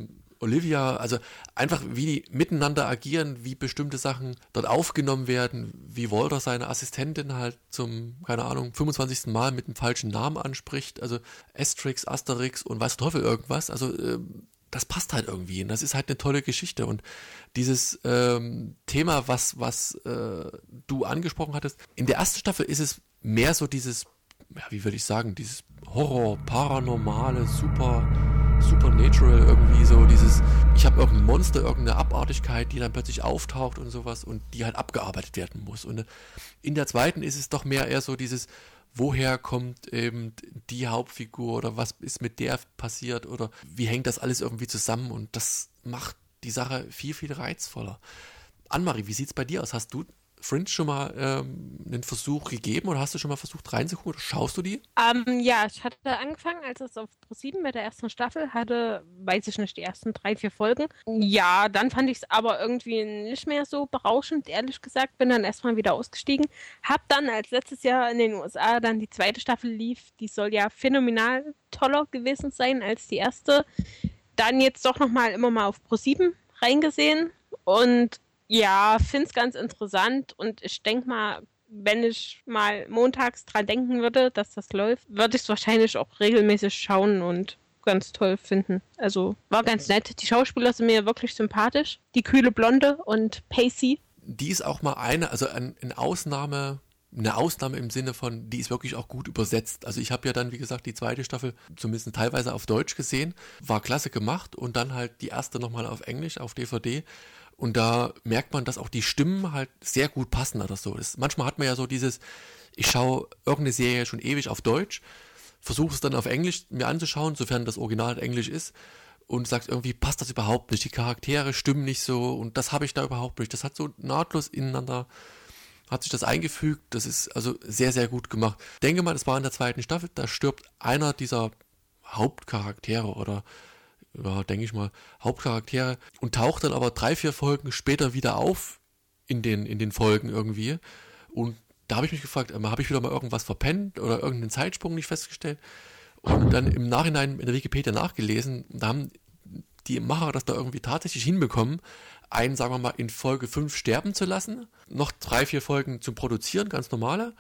[SPEAKER 1] Olivia, also einfach wie die miteinander agieren, wie bestimmte Sachen dort aufgenommen werden, wie Walter seine Assistentin halt zum, keine Ahnung, fünfundzwanzigsten Mal mit dem falschen Namen anspricht, also Asterix, Asterix und weiß der Teufel irgendwas, also äh, das passt halt irgendwie und das ist halt eine tolle Geschichte und dieses ähm, Thema, was, was äh, du angesprochen hattest, in der ersten Staffel ist es mehr so dieses, ja, wie würde ich sagen, dieses Horror, Paranormale, super Supernatural irgendwie so, dieses, ich habe irgendein Monster, irgendeine Abartigkeit, die dann plötzlich auftaucht und sowas und die halt abgearbeitet werden muss. Und in der zweiten ist es doch mehr eher so dieses, woher kommt eben die Hauptfigur oder was ist mit der passiert oder wie hängt das alles irgendwie zusammen und das macht die Sache viel, viel reizvoller. Annemarie, wie sieht's bei dir aus? Hast du Fringe schon mal ähm, einen Versuch gegeben oder hast du schon mal versucht reinzugucken oder schaust du die?
[SPEAKER 2] Ähm, ja, ich hatte angefangen, als es auf ProSieben mit der ersten Staffel hatte, weiß ich nicht, die ersten drei, vier Folgen. Ja, dann fand ich es aber irgendwie nicht mehr so berauschend, ehrlich gesagt, bin dann erstmal wieder ausgestiegen. Hab dann, als letztes Jahr in den U S A dann die zweite Staffel lief, die soll ja phänomenal toller gewesen sein als die erste, dann jetzt doch nochmal immer mal auf ProSieben reingesehen und ja, finde es ganz interessant und ich denke mal, wenn ich mal montags dran denken würde, dass das läuft, würde ich es wahrscheinlich auch regelmäßig schauen und ganz toll finden. Also war ganz nett. Die Schauspieler sind mir wirklich sympathisch. Die kühle Blonde und Pacey.
[SPEAKER 1] Die ist auch mal eine, also ein, eine Ausnahme, eine Ausnahme im Sinne von, die ist wirklich auch gut übersetzt. Also ich habe ja dann, wie gesagt, die zweite Staffel zumindest teilweise auf Deutsch gesehen, war klasse gemacht und dann halt die erste nochmal auf Englisch, auf D V D. Und da merkt man, dass auch die Stimmen halt sehr gut passen oder so. Das, manchmal hat man ja so dieses, ich schaue irgendeine Serie schon ewig auf Deutsch, versuche es dann auf Englisch mir anzuschauen, sofern das Original Englisch ist und sagt irgendwie, passt das überhaupt nicht, die Charaktere stimmen nicht so und das habe ich da überhaupt nicht. Das hat so nahtlos ineinander, hat sich das eingefügt, das ist also sehr, sehr gut gemacht. Ich denke mal, das war in der zweiten Staffel, da stirbt einer dieser Hauptcharaktere oder ja, denke ich mal, Hauptcharaktere und taucht dann aber drei, vier Folgen später wieder auf in den, in den Folgen irgendwie. Und da habe ich mich gefragt, habe ich wieder mal irgendwas verpennt oder irgendeinen Zeitsprung nicht festgestellt? Und dann im Nachhinein in der Wikipedia nachgelesen, da haben die Macher das da irgendwie tatsächlich hinbekommen, einen, sagen wir mal, in Folge fünf sterben zu lassen, noch drei, vier Folgen zum Produzieren, ganz normale,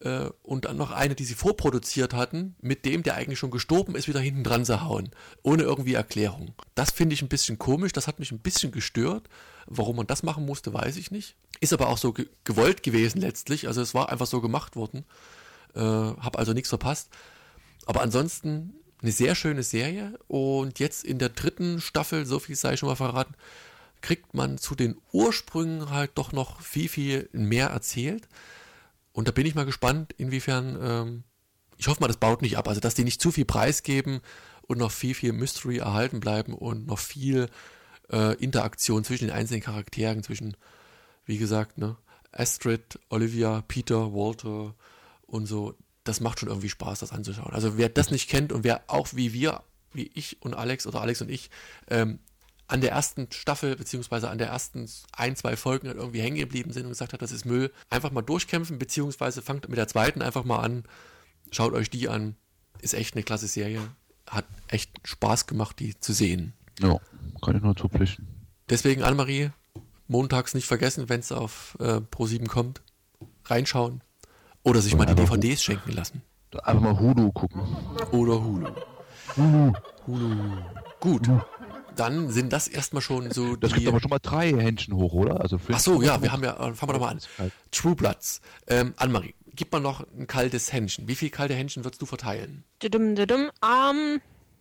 [SPEAKER 1] und dann noch eine, die sie vorproduziert hatten, mit dem, der eigentlich schon gestorben ist, wieder hinten dran zu hauen, ohne irgendwie Erklärung. Das finde ich ein bisschen komisch, das hat mich ein bisschen gestört. Warum man das machen musste, weiß ich nicht. Ist aber auch so ge- gewollt gewesen letztlich, also es war einfach so gemacht worden. Äh, habe also nichts verpasst. Aber ansonsten eine sehr schöne Serie und jetzt in der dritten Staffel, so viel sei schon mal verraten, kriegt man zu den Ursprüngen halt doch noch viel, viel mehr erzählt. Und da bin ich mal gespannt, inwiefern, ähm, ich hoffe mal, das baut nicht ab, also dass die nicht zu viel preisgeben und noch viel, viel Mystery erhalten bleiben und noch viel äh, Interaktion zwischen den einzelnen Charakteren, zwischen, wie gesagt, ne, Astrid, Olivia, Peter, Walter und so. Das macht schon irgendwie Spaß, das anzuschauen. Also wer das nicht kennt und wer auch wie wir, wie ich und Alex oder Alex und ich, ähm, an der ersten Staffel, beziehungsweise an der ersten ein, zwei Folgen halt irgendwie hängen geblieben sind und gesagt hat, das ist Müll, einfach mal durchkämpfen, beziehungsweise fangt mit der zweiten einfach mal an, schaut euch die an, ist echt eine klasse Serie, hat echt Spaß gemacht, die zu sehen.
[SPEAKER 3] Ja, kann ich nur zupflichten.
[SPEAKER 1] Deswegen, Annemarie, montags nicht vergessen, wenn es auf äh, ProSieben kommt, reinschauen oder sich mal die D V Ds schenken lassen.
[SPEAKER 3] Einfach mal Hulu gucken.
[SPEAKER 1] Oder Hulu.
[SPEAKER 3] Hulu.
[SPEAKER 1] Hulu. Gut. Hulu. Dann sind das erstmal schon so
[SPEAKER 3] das
[SPEAKER 1] die...
[SPEAKER 3] gibt aber schon mal drei Händchen hoch, oder? Also
[SPEAKER 1] Ach so, ja, wir haben ja, fangen wir doch mal an. True Bloods. Ähm, Annemarie, gib mal noch ein kaltes Händchen. Wie viel kalte Händchen würdest du verteilen?
[SPEAKER 2] Dudum, dudum. Ähm,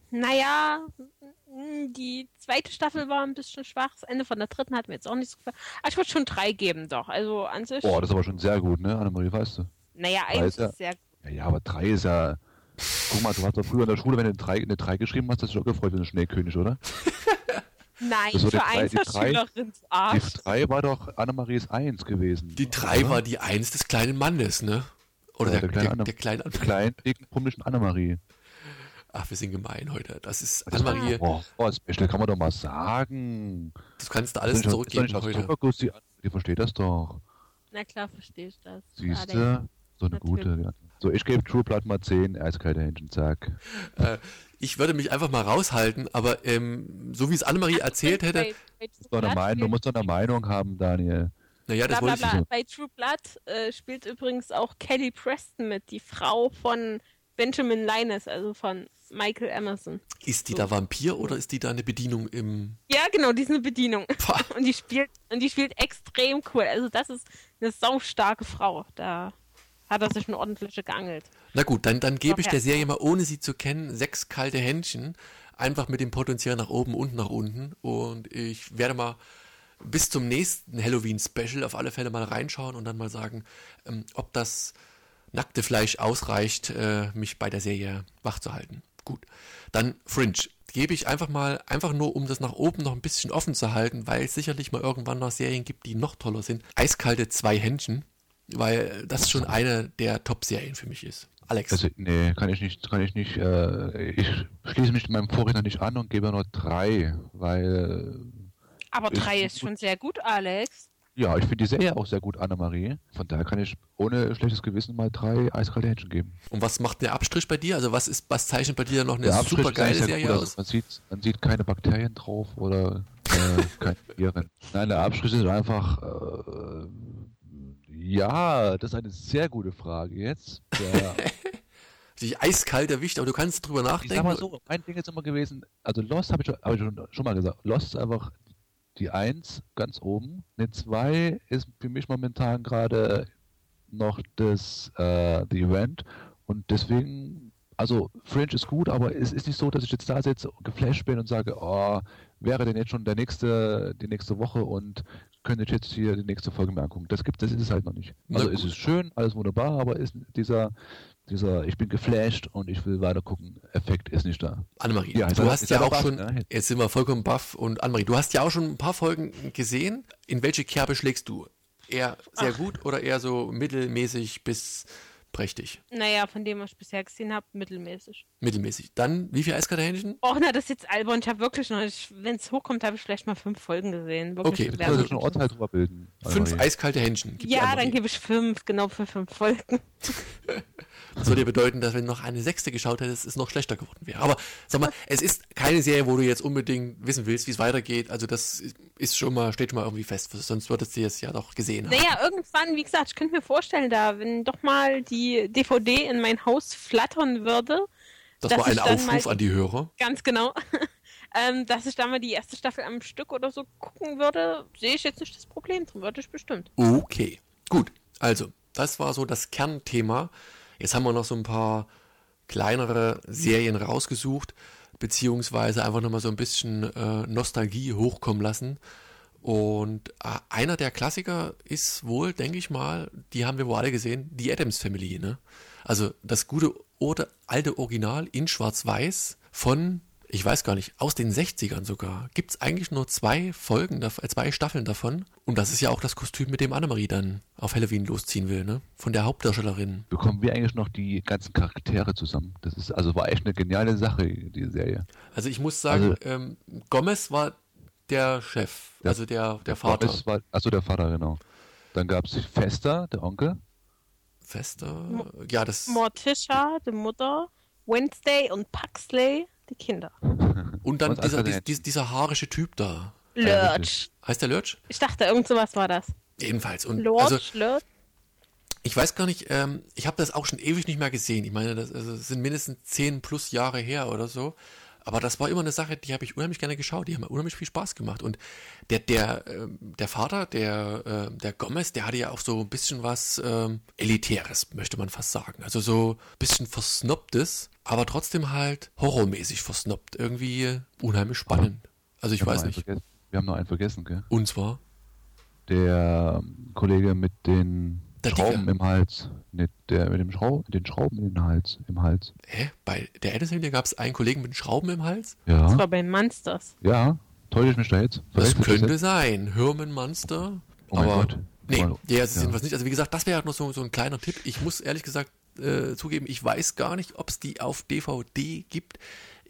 [SPEAKER 2] naja, die zweite Staffel war ein bisschen schwach. Das Ende von der dritten hat mir jetzt auch nicht so gefallen. Aber ich würde schon drei geben, doch. Also an sich...
[SPEAKER 3] Boah, das ist aber schon sehr gut, ne, Annemarie, weißt du?
[SPEAKER 2] Naja, eins
[SPEAKER 3] ja,
[SPEAKER 2] ist sehr gut.
[SPEAKER 3] Ja, ja, aber drei ist ja... Guck mal, du hast doch früher in der Schule, wenn du eine drei, eine drei geschrieben hast, hast du dich auch gefreut, wenn du Schneekönig, oder?
[SPEAKER 2] Nein,
[SPEAKER 3] für
[SPEAKER 2] drei, Einser-Schülerin Arsch.
[SPEAKER 3] Die drei war doch Annemaries eins gewesen.
[SPEAKER 1] Die drei oder? War die eins des kleinen Mannes, ne? Oder ja, der, der, kleine der, der kleinen
[SPEAKER 3] der kleinen, dicken, pummlichen Annemarie.
[SPEAKER 1] Ach, wir sind gemein heute. Das ist
[SPEAKER 3] das
[SPEAKER 1] Annemarie.
[SPEAKER 3] Boah, oh, Special kann man doch mal sagen.
[SPEAKER 1] Das kannst du alles
[SPEAKER 3] ist
[SPEAKER 1] zurückgeben
[SPEAKER 3] ist
[SPEAKER 1] heute.
[SPEAKER 3] Zuckerguss, die, die versteht das doch.
[SPEAKER 2] Na klar, verstehe ich das.
[SPEAKER 3] Siehst du? So eine
[SPEAKER 2] Natürlich.
[SPEAKER 3] gute. Ja. So, ich gebe True Blood mal zehn, eiskalte Händchen, zack.
[SPEAKER 1] Äh, ich würde mich einfach mal raushalten, aber ähm, so wie es Annemarie erzählt hätte,
[SPEAKER 2] Bei, bei
[SPEAKER 3] Du musst doch eine Meinung, du musst doch eine Meinung haben, Daniel.
[SPEAKER 1] naja, das
[SPEAKER 2] bla, bla,
[SPEAKER 1] wollte ich
[SPEAKER 2] bla.
[SPEAKER 1] nicht.
[SPEAKER 2] Bei True Blood äh, spielt übrigens auch Kelly Preston mit, die Frau von Benjamin Linus, also von Michael Emerson.
[SPEAKER 1] Ist die
[SPEAKER 2] So.
[SPEAKER 1] da Vampir oder ist die da eine Bedienung im...
[SPEAKER 2] Ja, genau, die ist eine Bedienung.
[SPEAKER 1] Pah.
[SPEAKER 2] Und die spielt und die spielt extrem cool. Also das ist eine saustarke Frau. Da hat er sich eine ordentliche geangelt.
[SPEAKER 1] Na gut, dann, dann gebe ich
[SPEAKER 2] Doch,
[SPEAKER 1] der
[SPEAKER 2] ja.
[SPEAKER 1] Serie mal, ohne sie zu kennen, sechs kalte Händchen. Einfach mit dem Potenzial nach oben und nach unten. Und ich werde mal bis zum nächsten Halloween-Special auf alle Fälle mal reinschauen und dann mal sagen, ähm, ob das nackte Fleisch ausreicht, äh, mich bei der Serie wach zu halten. Gut. Dann Fringe. Gebe ich einfach mal, einfach nur, um das nach oben noch ein bisschen offen zu halten, weil es sicherlich mal irgendwann noch Serien gibt, die noch toller sind. Eiskalte zwei Händchen, weil das schon eine der Top-Serien für mich ist. Alex.
[SPEAKER 3] Also, nee, kann ich nicht, kann ich nicht, äh, ich schließe mich meinem Vorredner nicht an und gebe nur drei, weil,
[SPEAKER 2] Aber
[SPEAKER 3] Ist
[SPEAKER 2] drei
[SPEAKER 3] gut.
[SPEAKER 2] ist schon sehr gut, Alex.
[SPEAKER 3] ja, ich finde die Serie auch sehr gut, Annemarie. Von daher kann ich ohne schlechtes Gewissen mal drei eiskalte Händchen geben.
[SPEAKER 1] Und was macht der Abstrich bei dir? Also was ist, was zeichnet bei dir noch eine
[SPEAKER 3] Der Abstrich
[SPEAKER 1] super
[SPEAKER 3] ist eigentlich
[SPEAKER 1] geile
[SPEAKER 3] sehr
[SPEAKER 1] Serie
[SPEAKER 3] gut, also
[SPEAKER 1] aus?
[SPEAKER 3] man sieht, man sieht keine Bakterien drauf oder äh, keine Viren. Nein, der Abstrich ist einfach, äh, ja, das ist eine sehr gute Frage jetzt. Der,
[SPEAKER 1] Dich eiskalt erwischt, aber du kannst drüber
[SPEAKER 3] ich sag
[SPEAKER 1] nachdenken.
[SPEAKER 3] mal so, mein Ding ist immer gewesen, also Lost habe ich, schon- hab ich schon, schon mal gesagt, Lost ist einfach die Eins ganz oben. Eine Zwei ist für mich momentan gerade noch das äh, The Event und deswegen, also Fringe ist gut, aber es ist nicht so, dass ich jetzt da sitze und geflasht bin und sage, oh, wäre denn jetzt schon der nächste, die nächste Woche und könnte ich jetzt hier die nächste Folge mehr angucken. Das gibt, das ist es halt noch nicht.
[SPEAKER 1] Na
[SPEAKER 3] Also
[SPEAKER 1] gut.
[SPEAKER 3] es ist schön, alles wunderbar, aber ist dieser, dieser, ich bin geflasht und ich will weiter gucken, Effekt ist nicht da.
[SPEAKER 1] Annemarie,
[SPEAKER 3] Ja, ist
[SPEAKER 1] du
[SPEAKER 3] aber-
[SPEAKER 1] hast
[SPEAKER 3] ist
[SPEAKER 1] ja
[SPEAKER 3] aber
[SPEAKER 1] auch
[SPEAKER 3] baff,
[SPEAKER 1] schon,
[SPEAKER 3] ne?
[SPEAKER 1] jetzt sind wir vollkommen baff und Annemarie, du hast ja auch schon ein paar Folgen gesehen. In welche Kerbe schlägst du? Eher sehr
[SPEAKER 2] Ach.
[SPEAKER 1] gut oder eher so mittelmäßig bis prächtig?
[SPEAKER 2] Naja, von dem, was ich bisher gesehen habe, mittelmäßig.
[SPEAKER 1] Mittelmäßig. Dann, wie viel eiskalte Händchen?
[SPEAKER 2] Och, na, das ist jetzt albern. Ich habe wirklich noch, wenn es hochkommt, habe ich vielleicht mal fünf Folgen gesehen. Wirklich,
[SPEAKER 1] Okay,
[SPEAKER 2] das
[SPEAKER 3] Ich
[SPEAKER 2] wär
[SPEAKER 3] würde
[SPEAKER 2] wirklich
[SPEAKER 3] schon ein
[SPEAKER 2] so.
[SPEAKER 3] Urteil drüber bilden.
[SPEAKER 1] Fünf
[SPEAKER 3] Annemarie.
[SPEAKER 1] eiskalte Händchen. gibt die
[SPEAKER 2] Ja,
[SPEAKER 1] Annemarie.
[SPEAKER 2] dann gebe ich fünf, genau für fünf Folgen.
[SPEAKER 1] Das würde ja bedeuten, dass wenn du noch eine sechste geschaut hättest, es noch schlechter geworden wäre. Aber sag mal, es ist keine Serie, wo du jetzt unbedingt wissen willst, wie es weitergeht. Also das ist schon mal, steht schon mal irgendwie fest. Sonst würdest du es ja doch gesehen haben.
[SPEAKER 2] Naja, irgendwann, wie gesagt, ich könnte mir vorstellen, da, wenn doch mal die D V D in mein Haus flattern würde,
[SPEAKER 1] Das
[SPEAKER 2] dass
[SPEAKER 1] war ein
[SPEAKER 2] ich dann
[SPEAKER 1] Aufruf
[SPEAKER 2] mal-
[SPEAKER 1] an die Hörer.
[SPEAKER 2] ganz genau, ähm, dass ich da mal die erste Staffel am Stück oder so gucken würde, sehe ich jetzt nicht das Problem drin, würde ich bestimmt.
[SPEAKER 1] Okay, gut. Also, das war so das Kernthema. Jetzt haben wir noch so ein paar kleinere Serien rausgesucht, beziehungsweise einfach nochmal so ein bisschen äh, Nostalgie hochkommen lassen. Und äh, einer der Klassiker ist wohl, denke ich mal, die haben wir wohl alle gesehen, die Addams Family, ne? Also das gute oder alte Original in Schwarz-Weiß von, ich weiß gar nicht, aus den sechzigern sogar. Gibt es eigentlich nur zwei Folgen, dav- äh, zwei Staffeln davon. Und das ist ja auch das Kostüm, mit dem Annemarie dann auf Halloween losziehen will, ne? Von der Hauptdarstellerin.
[SPEAKER 3] Bekommen wir eigentlich noch die ganzen Charaktere zusammen? Das ist, also war echt eine geniale Sache, die Serie.
[SPEAKER 1] Also ich muss sagen,
[SPEAKER 3] Also-
[SPEAKER 1] ähm, Gomez war der Chef,
[SPEAKER 3] Ja.
[SPEAKER 1] also der, der Vater.
[SPEAKER 3] Das war, achso, der Vater, genau. Dann gab es Fester, der Onkel.
[SPEAKER 1] Fester, ja, das
[SPEAKER 2] Morticia, die Mutter, Wednesday und Puxley, die Kinder.
[SPEAKER 1] und dann
[SPEAKER 3] Und
[SPEAKER 1] dieser,
[SPEAKER 3] Alfred
[SPEAKER 1] dies-
[SPEAKER 3] Händchen.
[SPEAKER 1] dies- dieser haarische Typ da.
[SPEAKER 2] Lurch.
[SPEAKER 1] Heißt der Lurch?
[SPEAKER 2] Ich dachte, irgend sowas war das.
[SPEAKER 1] Jedenfalls. Und
[SPEAKER 2] Lurch,
[SPEAKER 1] also
[SPEAKER 2] Lurch.
[SPEAKER 1] ich weiß gar nicht, ähm, ich habe das auch schon ewig nicht mehr gesehen. Ich meine, das, also, das sind mindestens zehn plus Jahre her oder so. Aber das war immer eine Sache, die habe ich unheimlich gerne geschaut. Die haben mir unheimlich viel Spaß gemacht. Und der, der, ähm, der Vater, der, äh, der Gomez, der hatte ja auch so ein bisschen was ähm, Elitäres, möchte man fast sagen. Also so ein bisschen Versnobtes, aber trotzdem halt horrormäßig versnobbt. Irgendwie unheimlich spannend. Also ich
[SPEAKER 3] Wir haben
[SPEAKER 1] weiß
[SPEAKER 3] noch einen
[SPEAKER 1] nicht.
[SPEAKER 3] vergessen. Wir haben noch einen vergessen, gell?
[SPEAKER 1] Und zwar
[SPEAKER 3] Der ähm, Kollege mit den
[SPEAKER 1] Der
[SPEAKER 3] Schrauben
[SPEAKER 1] Dicke.
[SPEAKER 3] im Hals. Nicht der mit dem Schrau den Schrauben in den Hals, im Hals.
[SPEAKER 1] Hä? Bei der Addams Family gab es einen Kollegen mit Schrauben im Hals?
[SPEAKER 2] Das
[SPEAKER 3] Ja,
[SPEAKER 2] war bei Monsters.
[SPEAKER 3] ja. Täusche ich mich da jetzt?
[SPEAKER 1] Das
[SPEAKER 3] Verwechsel ich
[SPEAKER 1] könnte
[SPEAKER 3] jetzt?
[SPEAKER 1] sein. Herman Monster.
[SPEAKER 3] Oh mein
[SPEAKER 1] aber
[SPEAKER 3] Gott.
[SPEAKER 1] nee,
[SPEAKER 3] Oh,
[SPEAKER 1] der ist es
[SPEAKER 3] ja.
[SPEAKER 1] jedenfalls nicht. Also wie gesagt, das wäre halt noch so, so ein kleiner Tipp. Ich muss ehrlich gesagt äh, zugeben, ich weiß gar nicht, ob es die auf D V D gibt.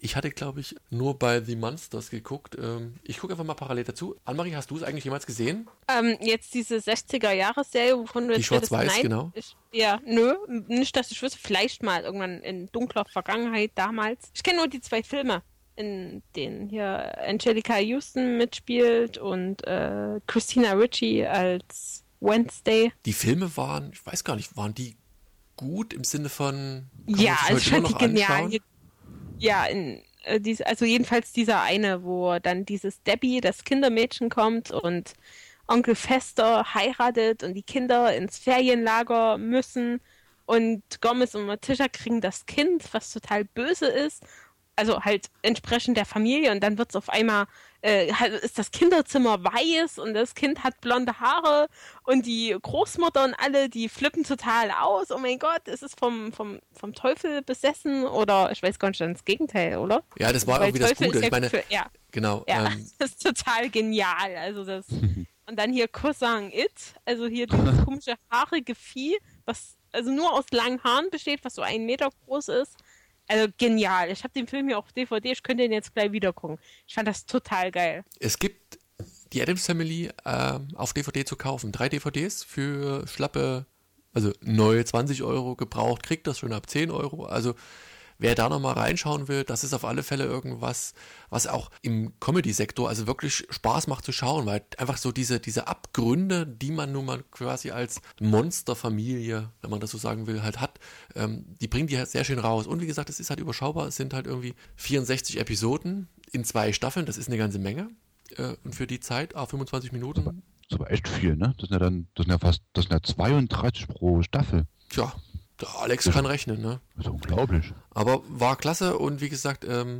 [SPEAKER 1] Ich hatte, glaube ich, nur bei The Monsters geguckt. Ähm, ich gucke einfach mal parallel dazu. Annemarie, hast du es eigentlich jemals gesehen?
[SPEAKER 2] Ähm, jetzt diese sechziger-Jahres-Serie, wovon du
[SPEAKER 1] Die
[SPEAKER 2] jetzt
[SPEAKER 1] Schwarz-Weiß,
[SPEAKER 2] redest, nein,
[SPEAKER 1] genau.
[SPEAKER 2] Ich, ja, nö, nicht, dass ich wüsste. Vielleicht mal irgendwann in dunkler Vergangenheit damals. Ich kenne nur die zwei Filme, in denen hier Angelica Houston mitspielt und äh, Christina Ricci als Wednesday.
[SPEAKER 1] Die Filme waren, ich weiß gar nicht, waren die gut im Sinne von. Kann
[SPEAKER 2] Ja,
[SPEAKER 1] man sich
[SPEAKER 2] also
[SPEAKER 1] heute
[SPEAKER 2] ich fand
[SPEAKER 1] immer
[SPEAKER 2] die
[SPEAKER 1] noch
[SPEAKER 2] genial.
[SPEAKER 1] anschauen?
[SPEAKER 2] Ja, in, äh, dies, also jedenfalls dieser eine, wo dann dieses Debbie, das Kindermädchen, kommt und Onkel Fester heiratet und die Kinder ins Ferienlager müssen und Gomez und Morticia kriegen das Kind, was total böse ist. Also halt entsprechend der Familie und dann wird es auf einmal, äh, ist das Kinderzimmer weiß und das Kind hat blonde Haare und die Großmutter und alle, die flippen total aus. Oh mein Gott, ist es vom, vom, vom Teufel besessen oder ich weiß gar nicht, das Gegenteil, oder?
[SPEAKER 1] Ja, das war
[SPEAKER 2] Weil
[SPEAKER 1] irgendwie das
[SPEAKER 2] Teufel
[SPEAKER 1] Gute.
[SPEAKER 2] ist ja
[SPEAKER 1] Ich meine,
[SPEAKER 2] für, ja,
[SPEAKER 1] genau.
[SPEAKER 2] ja,
[SPEAKER 1] Ähm,
[SPEAKER 2] das ist total genial. Also das und dann hier Cousin It, also hier dieses komische haarige Vieh, was also nur aus langen Haaren besteht, was so einen Meter groß ist. Also genial. Ich habe den Film hier auf D V D, ich könnte den jetzt gleich wieder gucken. Ich fand das total geil.
[SPEAKER 1] es gibt die Addams Family äh, auf D V D zu kaufen. Drei D V Ds für schlappe, also neue zwanzig Euro, gebraucht, kriegt das schon ab zehn Euro. Also wer da nochmal reinschauen will, das ist auf alle Fälle irgendwas, was auch im Comedy-Sektor also wirklich Spaß macht zu schauen, weil einfach so diese, diese Abgründe, die man nun mal quasi als Monsterfamilie, wenn man das so sagen will, halt hat, ähm, die bringen die halt sehr schön raus. Und wie gesagt, es ist halt überschaubar, es sind halt irgendwie vierundsechzig Episoden in zwei Staffeln, das ist eine ganze Menge. Äh, und für die Zeit, ah, fünfundzwanzig Minuten.
[SPEAKER 3] Das ist aber echt viel, ne? Das sind ja dann, das sind ja fast, das sind ja zweiunddreißig pro Staffel.
[SPEAKER 1] Tja, der Alex kann rechnen, ne?
[SPEAKER 3] Das ist unglaublich.
[SPEAKER 1] Aber war klasse und wie gesagt, ähm,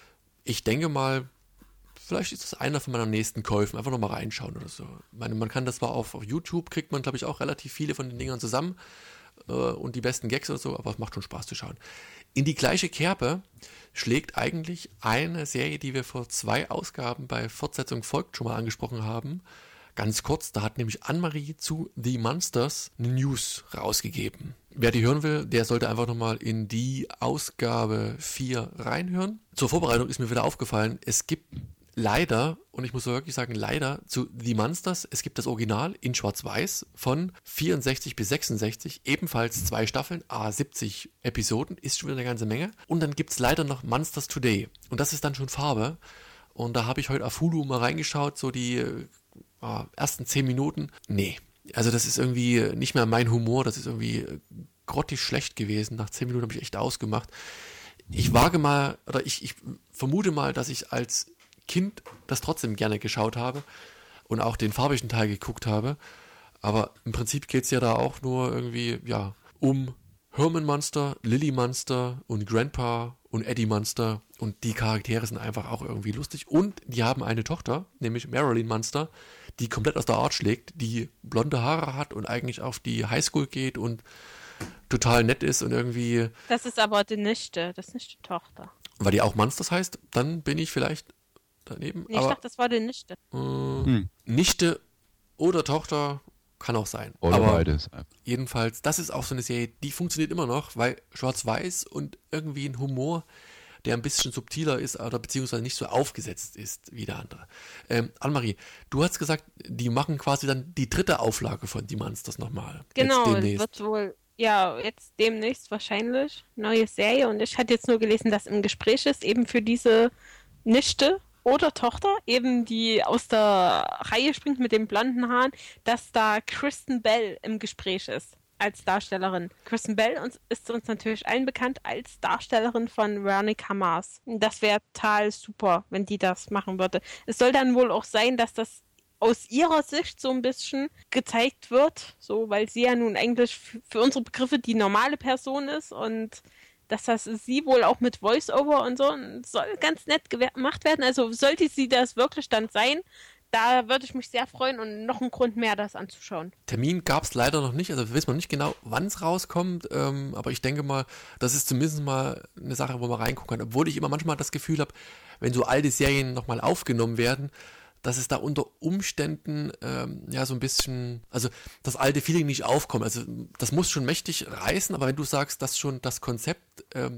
[SPEAKER 1] ich denke mal, vielleicht ist das einer von meinen nächsten Käufen. Einfach nochmal reinschauen oder so. Ich meine, man kann das zwar auf, auf YouTube, kriegt man glaube ich auch relativ viele von den Dingern zusammen äh, und die besten Gags oder so, aber es macht schon Spaß zu schauen. In die gleiche Kerbe schlägt eigentlich eine Serie, die wir vor zwei Ausgaben bei Fortsetzung folgt schon mal angesprochen haben. Ganz kurz, da hat nämlich Annemarie zu The Monsters eine News rausgegeben. Wer die hören will, der sollte einfach nochmal in die Ausgabe vier reinhören. Zur Vorbereitung ist mir wieder aufgefallen, es gibt leider, und ich muss wirklich sagen leider, zu The Monsters, es gibt das Original in Schwarz-Weiß von vierundsechzig bis sechsundsechzig, ebenfalls zwei Staffeln, à siebzig Episoden, ist schon wieder eine ganze Menge. Und dann gibt es leider noch Monsters Today. Und das ist dann schon Farbe. Und da habe ich heute auf Hulu mal reingeschaut, so die äh, ersten zehn Minuten. Nee, also das ist irgendwie nicht mehr mein Humor, das ist irgendwie grottig schlecht gewesen. Nach zehn Minuten habe ich echt ausgemacht. Ich wage mal, oder ich, ich vermute mal, dass ich als Kind das trotzdem gerne geschaut habe und auch den farbigen Teil geguckt habe. Aber im Prinzip geht es ja da auch nur irgendwie, ja, um Herman Munster, Lily Munster und Grandpa und Eddie Munster und die Charaktere sind einfach auch irgendwie lustig und die haben eine Tochter, nämlich Marilyn Munster, die komplett aus der Art schlägt, die blonde Haare hat und eigentlich auf die Highschool geht und total nett ist und irgendwie...
[SPEAKER 2] Das ist aber die Nichte, das ist nicht die Tochter.
[SPEAKER 1] Weil die auch Munsters heißt, dann bin ich vielleicht daneben.
[SPEAKER 2] Nee, ich
[SPEAKER 1] aber,
[SPEAKER 2] dachte, das war die Nichte.
[SPEAKER 1] Äh,
[SPEAKER 3] Hm.
[SPEAKER 1] Nichte oder Tochter kann auch sein.
[SPEAKER 3] Oder
[SPEAKER 1] aber
[SPEAKER 3] beides.
[SPEAKER 1] jedenfalls, das ist auch so eine Serie, die funktioniert immer noch, weil schwarz-weiß und irgendwie ein Humor, der ein bisschen subtiler ist oder beziehungsweise nicht so aufgesetzt ist wie der andere. Ähm, Annemarie, du hast gesagt, die machen quasi dann die dritte Auflage von Die Monsters nochmal.
[SPEAKER 2] Genau,
[SPEAKER 1] Jetzt demnächst.
[SPEAKER 2] wird wohl, ja, jetzt demnächst wahrscheinlich neue Serie und ich hatte jetzt nur gelesen, dass im Gespräch ist, eben für diese Nichte oder Tochter, eben die aus der Reihe springt mit den blonden Haaren, dass da Kristen Bell im Gespräch ist als Darstellerin. Kristen Bell uns, ist uns natürlich allen bekannt als Darstellerin von Veronica Mars. Das wäre total super, wenn die das machen würde. Es soll dann wohl auch sein, dass das aus ihrer Sicht so ein bisschen gezeigt wird, so, weil sie ja nun eigentlich f- für unsere Begriffe die normale Person ist und dass das sie wohl auch mit Voice-Over und so soll ganz nett gewer- gemacht werden. Also sollte sie das wirklich dann sein, da würde ich mich sehr freuen und noch ein Grund mehr, das anzuschauen.
[SPEAKER 1] Termin gab es leider noch nicht, also wissen wir nicht genau, wann es rauskommt, ähm, aber ich denke mal, das ist zumindest mal eine Sache, wo man reingucken kann. Obwohl ich immer manchmal das Gefühl habe, wenn so alte Serien nochmal aufgenommen werden, dass es da unter Umständen ähm, ja so ein bisschen, also das alte Feeling nicht aufkommt. Also das muss schon mächtig reißen, aber wenn du sagst, dass schon das Konzept ähm,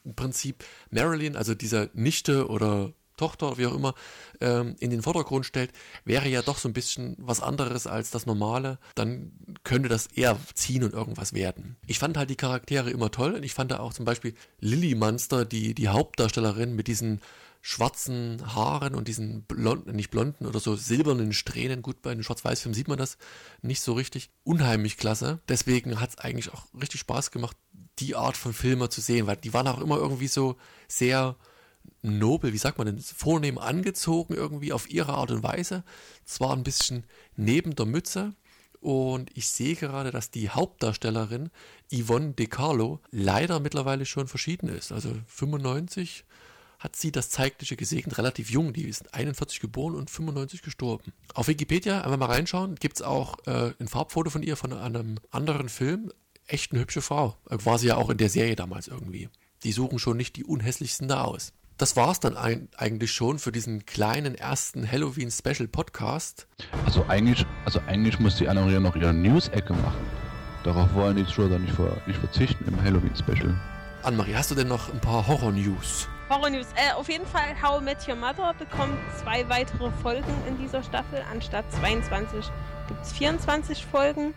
[SPEAKER 1] im Prinzip Marilyn, also dieser Nichte oder Tochter, wie auch immer, ähm, in den Vordergrund stellt, wäre ja doch so ein bisschen was anderes als das Normale, dann könnte das eher ziehen und irgendwas werden. Ich fand halt die Charaktere immer toll und ich fand da auch zum Beispiel Lily Munster, die, die Hauptdarstellerin mit diesen schwarzen Haaren und diesen blonden, nicht blonden oder so silbernen Strähnen, gut, bei einem Schwarz-Weiß-Film sieht man das nicht so richtig, unheimlich klasse. Deswegen hat es eigentlich auch richtig Spaß gemacht, die Art von Filmen zu sehen, weil die waren auch immer irgendwie so sehr nobel, wie sagt man denn, vornehm angezogen irgendwie auf ihre Art und Weise. Zwar ein bisschen neben der Mütze und ich sehe gerade, dass die Hauptdarstellerin Yvonne De Carlo leider mittlerweile schon verschieden ist. Also fünfundneunzig hat sie das Zeitliche gesegnet, relativ jung, die ist einundvierzig geboren und fünfundneunzig gestorben. Auf Wikipedia, einfach mal reinschauen, gibt es auch äh, ein Farbfoto von ihr von einem anderen Film. Echt eine hübsche Frau. War sie ja auch in der Serie damals irgendwie. Die suchen schon nicht die unhässlichsten da aus. Das war es dann ein, eigentlich schon für diesen kleinen ersten Halloween-Special-Podcast.
[SPEAKER 3] Also eigentlich, also eigentlich muss die Anna-Maria noch ihre News-Ecke machen. Darauf wollen die Zuschauer nicht, ver, nicht verzichten im Halloween-Special.
[SPEAKER 1] Anne-Marie, hast du denn noch ein paar Horror-News?
[SPEAKER 2] Horror-News. Äh, auf jeden Fall, How I Met Your Mother bekommt zwei weitere Folgen in dieser Staffel. Anstatt zweiundzwanzig gibt es vierundzwanzig Folgen.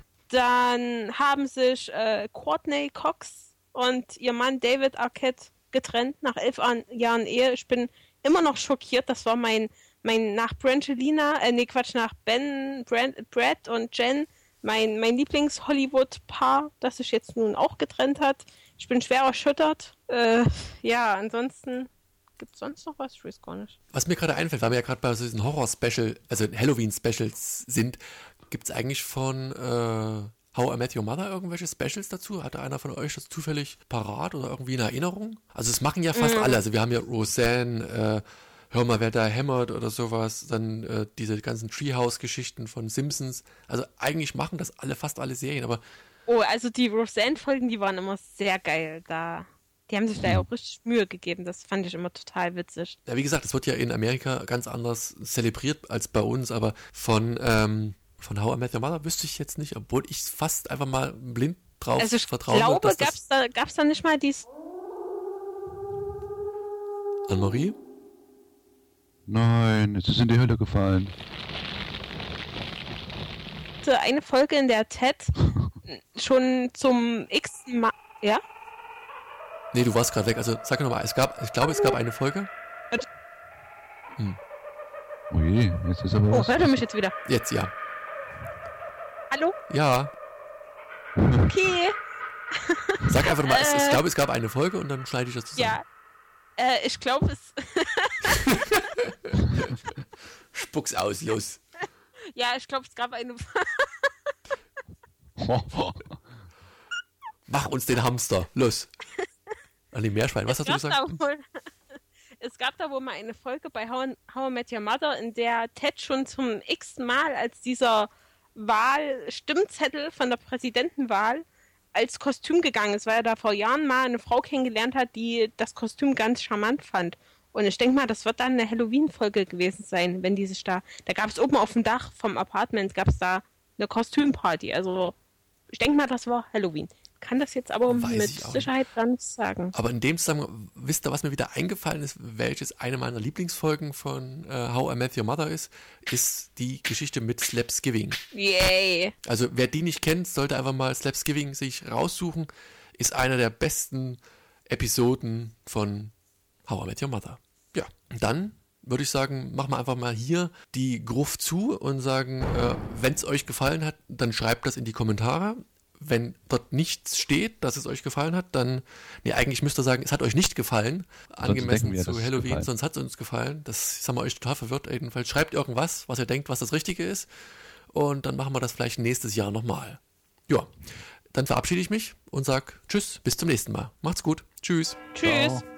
[SPEAKER 2] Dann haben sich äh, Courtney Cox und ihr Mann David Arquette getrennt nach elf Jahren Ehe. Ich bin immer noch schockiert. Das war mein, mein nach Brangelina, äh, nee, Quatsch, nach Ben, Brand, Brad und Jen, mein, mein Lieblings-Hollywood-Paar, das sich jetzt nun auch getrennt hat. Ich bin schwer erschüttert. Äh, ja, ansonsten gibt es sonst noch was? Ich weiß gar nicht.
[SPEAKER 1] Was mir gerade einfällt, weil wir ja gerade bei so diesen Horror-Special, also Halloween-Specials sind, gibt es eigentlich von äh, How I Met Your Mother irgendwelche Specials dazu? Hatte einer von euch das zufällig parat oder irgendwie in Erinnerung? Also es machen ja fast mm. alle. Also wir haben ja Roseanne, äh, Hör mal, wer da hämmert oder sowas. Dann äh, diese ganzen Treehouse-Geschichten von Simpsons. Also eigentlich machen das alle, fast alle Serien, aber
[SPEAKER 2] oh, also die Roseanne-Folgen, die waren immer sehr geil. Da, die haben sich da ja auch richtig Mühe gegeben. Das fand ich immer total witzig.
[SPEAKER 1] Ja, wie gesagt, es wird ja in Amerika ganz anders zelebriert als bei uns, aber von, ähm, von How I Met Your Mother wüsste ich jetzt nicht, obwohl ich fast einfach mal blind drauf
[SPEAKER 2] also ich
[SPEAKER 1] vertraue. Ich
[SPEAKER 2] glaube, gab es da, gab's da nicht mal dies...
[SPEAKER 1] Anne-Marie?
[SPEAKER 3] Nein, es ist in die Hölle gefallen.
[SPEAKER 2] Eine Folge, in der Ted schon zum x-ten Mal... Ja?
[SPEAKER 1] Nee, du warst gerade weg. Also sag nochmal, es gab, ich glaube, es gab eine Folge.
[SPEAKER 3] Hm. Oh je, jetzt ist aber
[SPEAKER 2] Oh,
[SPEAKER 3] was.
[SPEAKER 2] hört ihr mich jetzt wieder?
[SPEAKER 1] Jetzt, ja.
[SPEAKER 2] Hallo?
[SPEAKER 1] Ja.
[SPEAKER 2] Okay.
[SPEAKER 1] Sag einfach nochmal,
[SPEAKER 2] äh,
[SPEAKER 1] es, ich glaube, es gab eine Folge und dann schneide ich das zusammen.
[SPEAKER 2] Ja. Äh, ich glaube, es...
[SPEAKER 1] Spuck's aus, los.
[SPEAKER 2] Ja, ich glaube, es gab eine...
[SPEAKER 1] Mach uns den Hamster, los. An die Meerschwein, was
[SPEAKER 2] es
[SPEAKER 1] hast du
[SPEAKER 2] gab
[SPEAKER 1] gesagt?
[SPEAKER 2] Da wohl, es gab da wohl mal eine Folge bei How, How I Met Your Mother, in der Ted schon zum x-ten Mal als dieser Wahl-Stimmzettel von der Präsidentenwahl als Kostüm gegangen ist, weil er da vor Jahren mal eine Frau kennengelernt hat, die das Kostüm ganz charmant fand. Und ich denke mal, das wird dann eine Halloween-Folge gewesen sein, wenn die sich da... Da gab es oben auf dem Dach vom Apartment, gab es da eine Kostümparty. Also ich denke mal, das war Halloween. Kann das jetzt aber
[SPEAKER 1] Weiß
[SPEAKER 2] mit
[SPEAKER 1] ich auch
[SPEAKER 2] Sicherheit dann nicht sagen.
[SPEAKER 1] Aber in dem Zusammenhang, wisst ihr, was mir wieder eingefallen ist, welches eine meiner Lieblingsfolgen von äh, How I Met Your Mother ist, ist die Geschichte mit Slapsgiving.
[SPEAKER 2] Yay!
[SPEAKER 1] Also wer die nicht kennt, sollte einfach mal Slapsgiving sich raussuchen. Ist eine der besten Episoden von How I Met Your Mother. Ja, dann würde ich sagen, machen wir einfach mal hier die Gruft zu und sagen, äh, wenn es euch gefallen hat, dann schreibt das in die Kommentare. Wenn dort nichts steht, dass es euch gefallen hat, dann, nee, eigentlich müsst ihr sagen, es hat euch nicht gefallen, angemessen
[SPEAKER 3] wir,
[SPEAKER 1] zu Halloween, sonst hat es uns gefallen. Das haben wir euch total verwirrt. Jedenfalls schreibt irgendwas, was ihr denkt, was das Richtige ist. Und dann machen wir das vielleicht nächstes Jahr nochmal. Ja, dann verabschiede ich mich und sage Tschüss, bis zum nächsten Mal. Macht's gut. Tschüss.
[SPEAKER 2] Tschüss.
[SPEAKER 3] Ciao.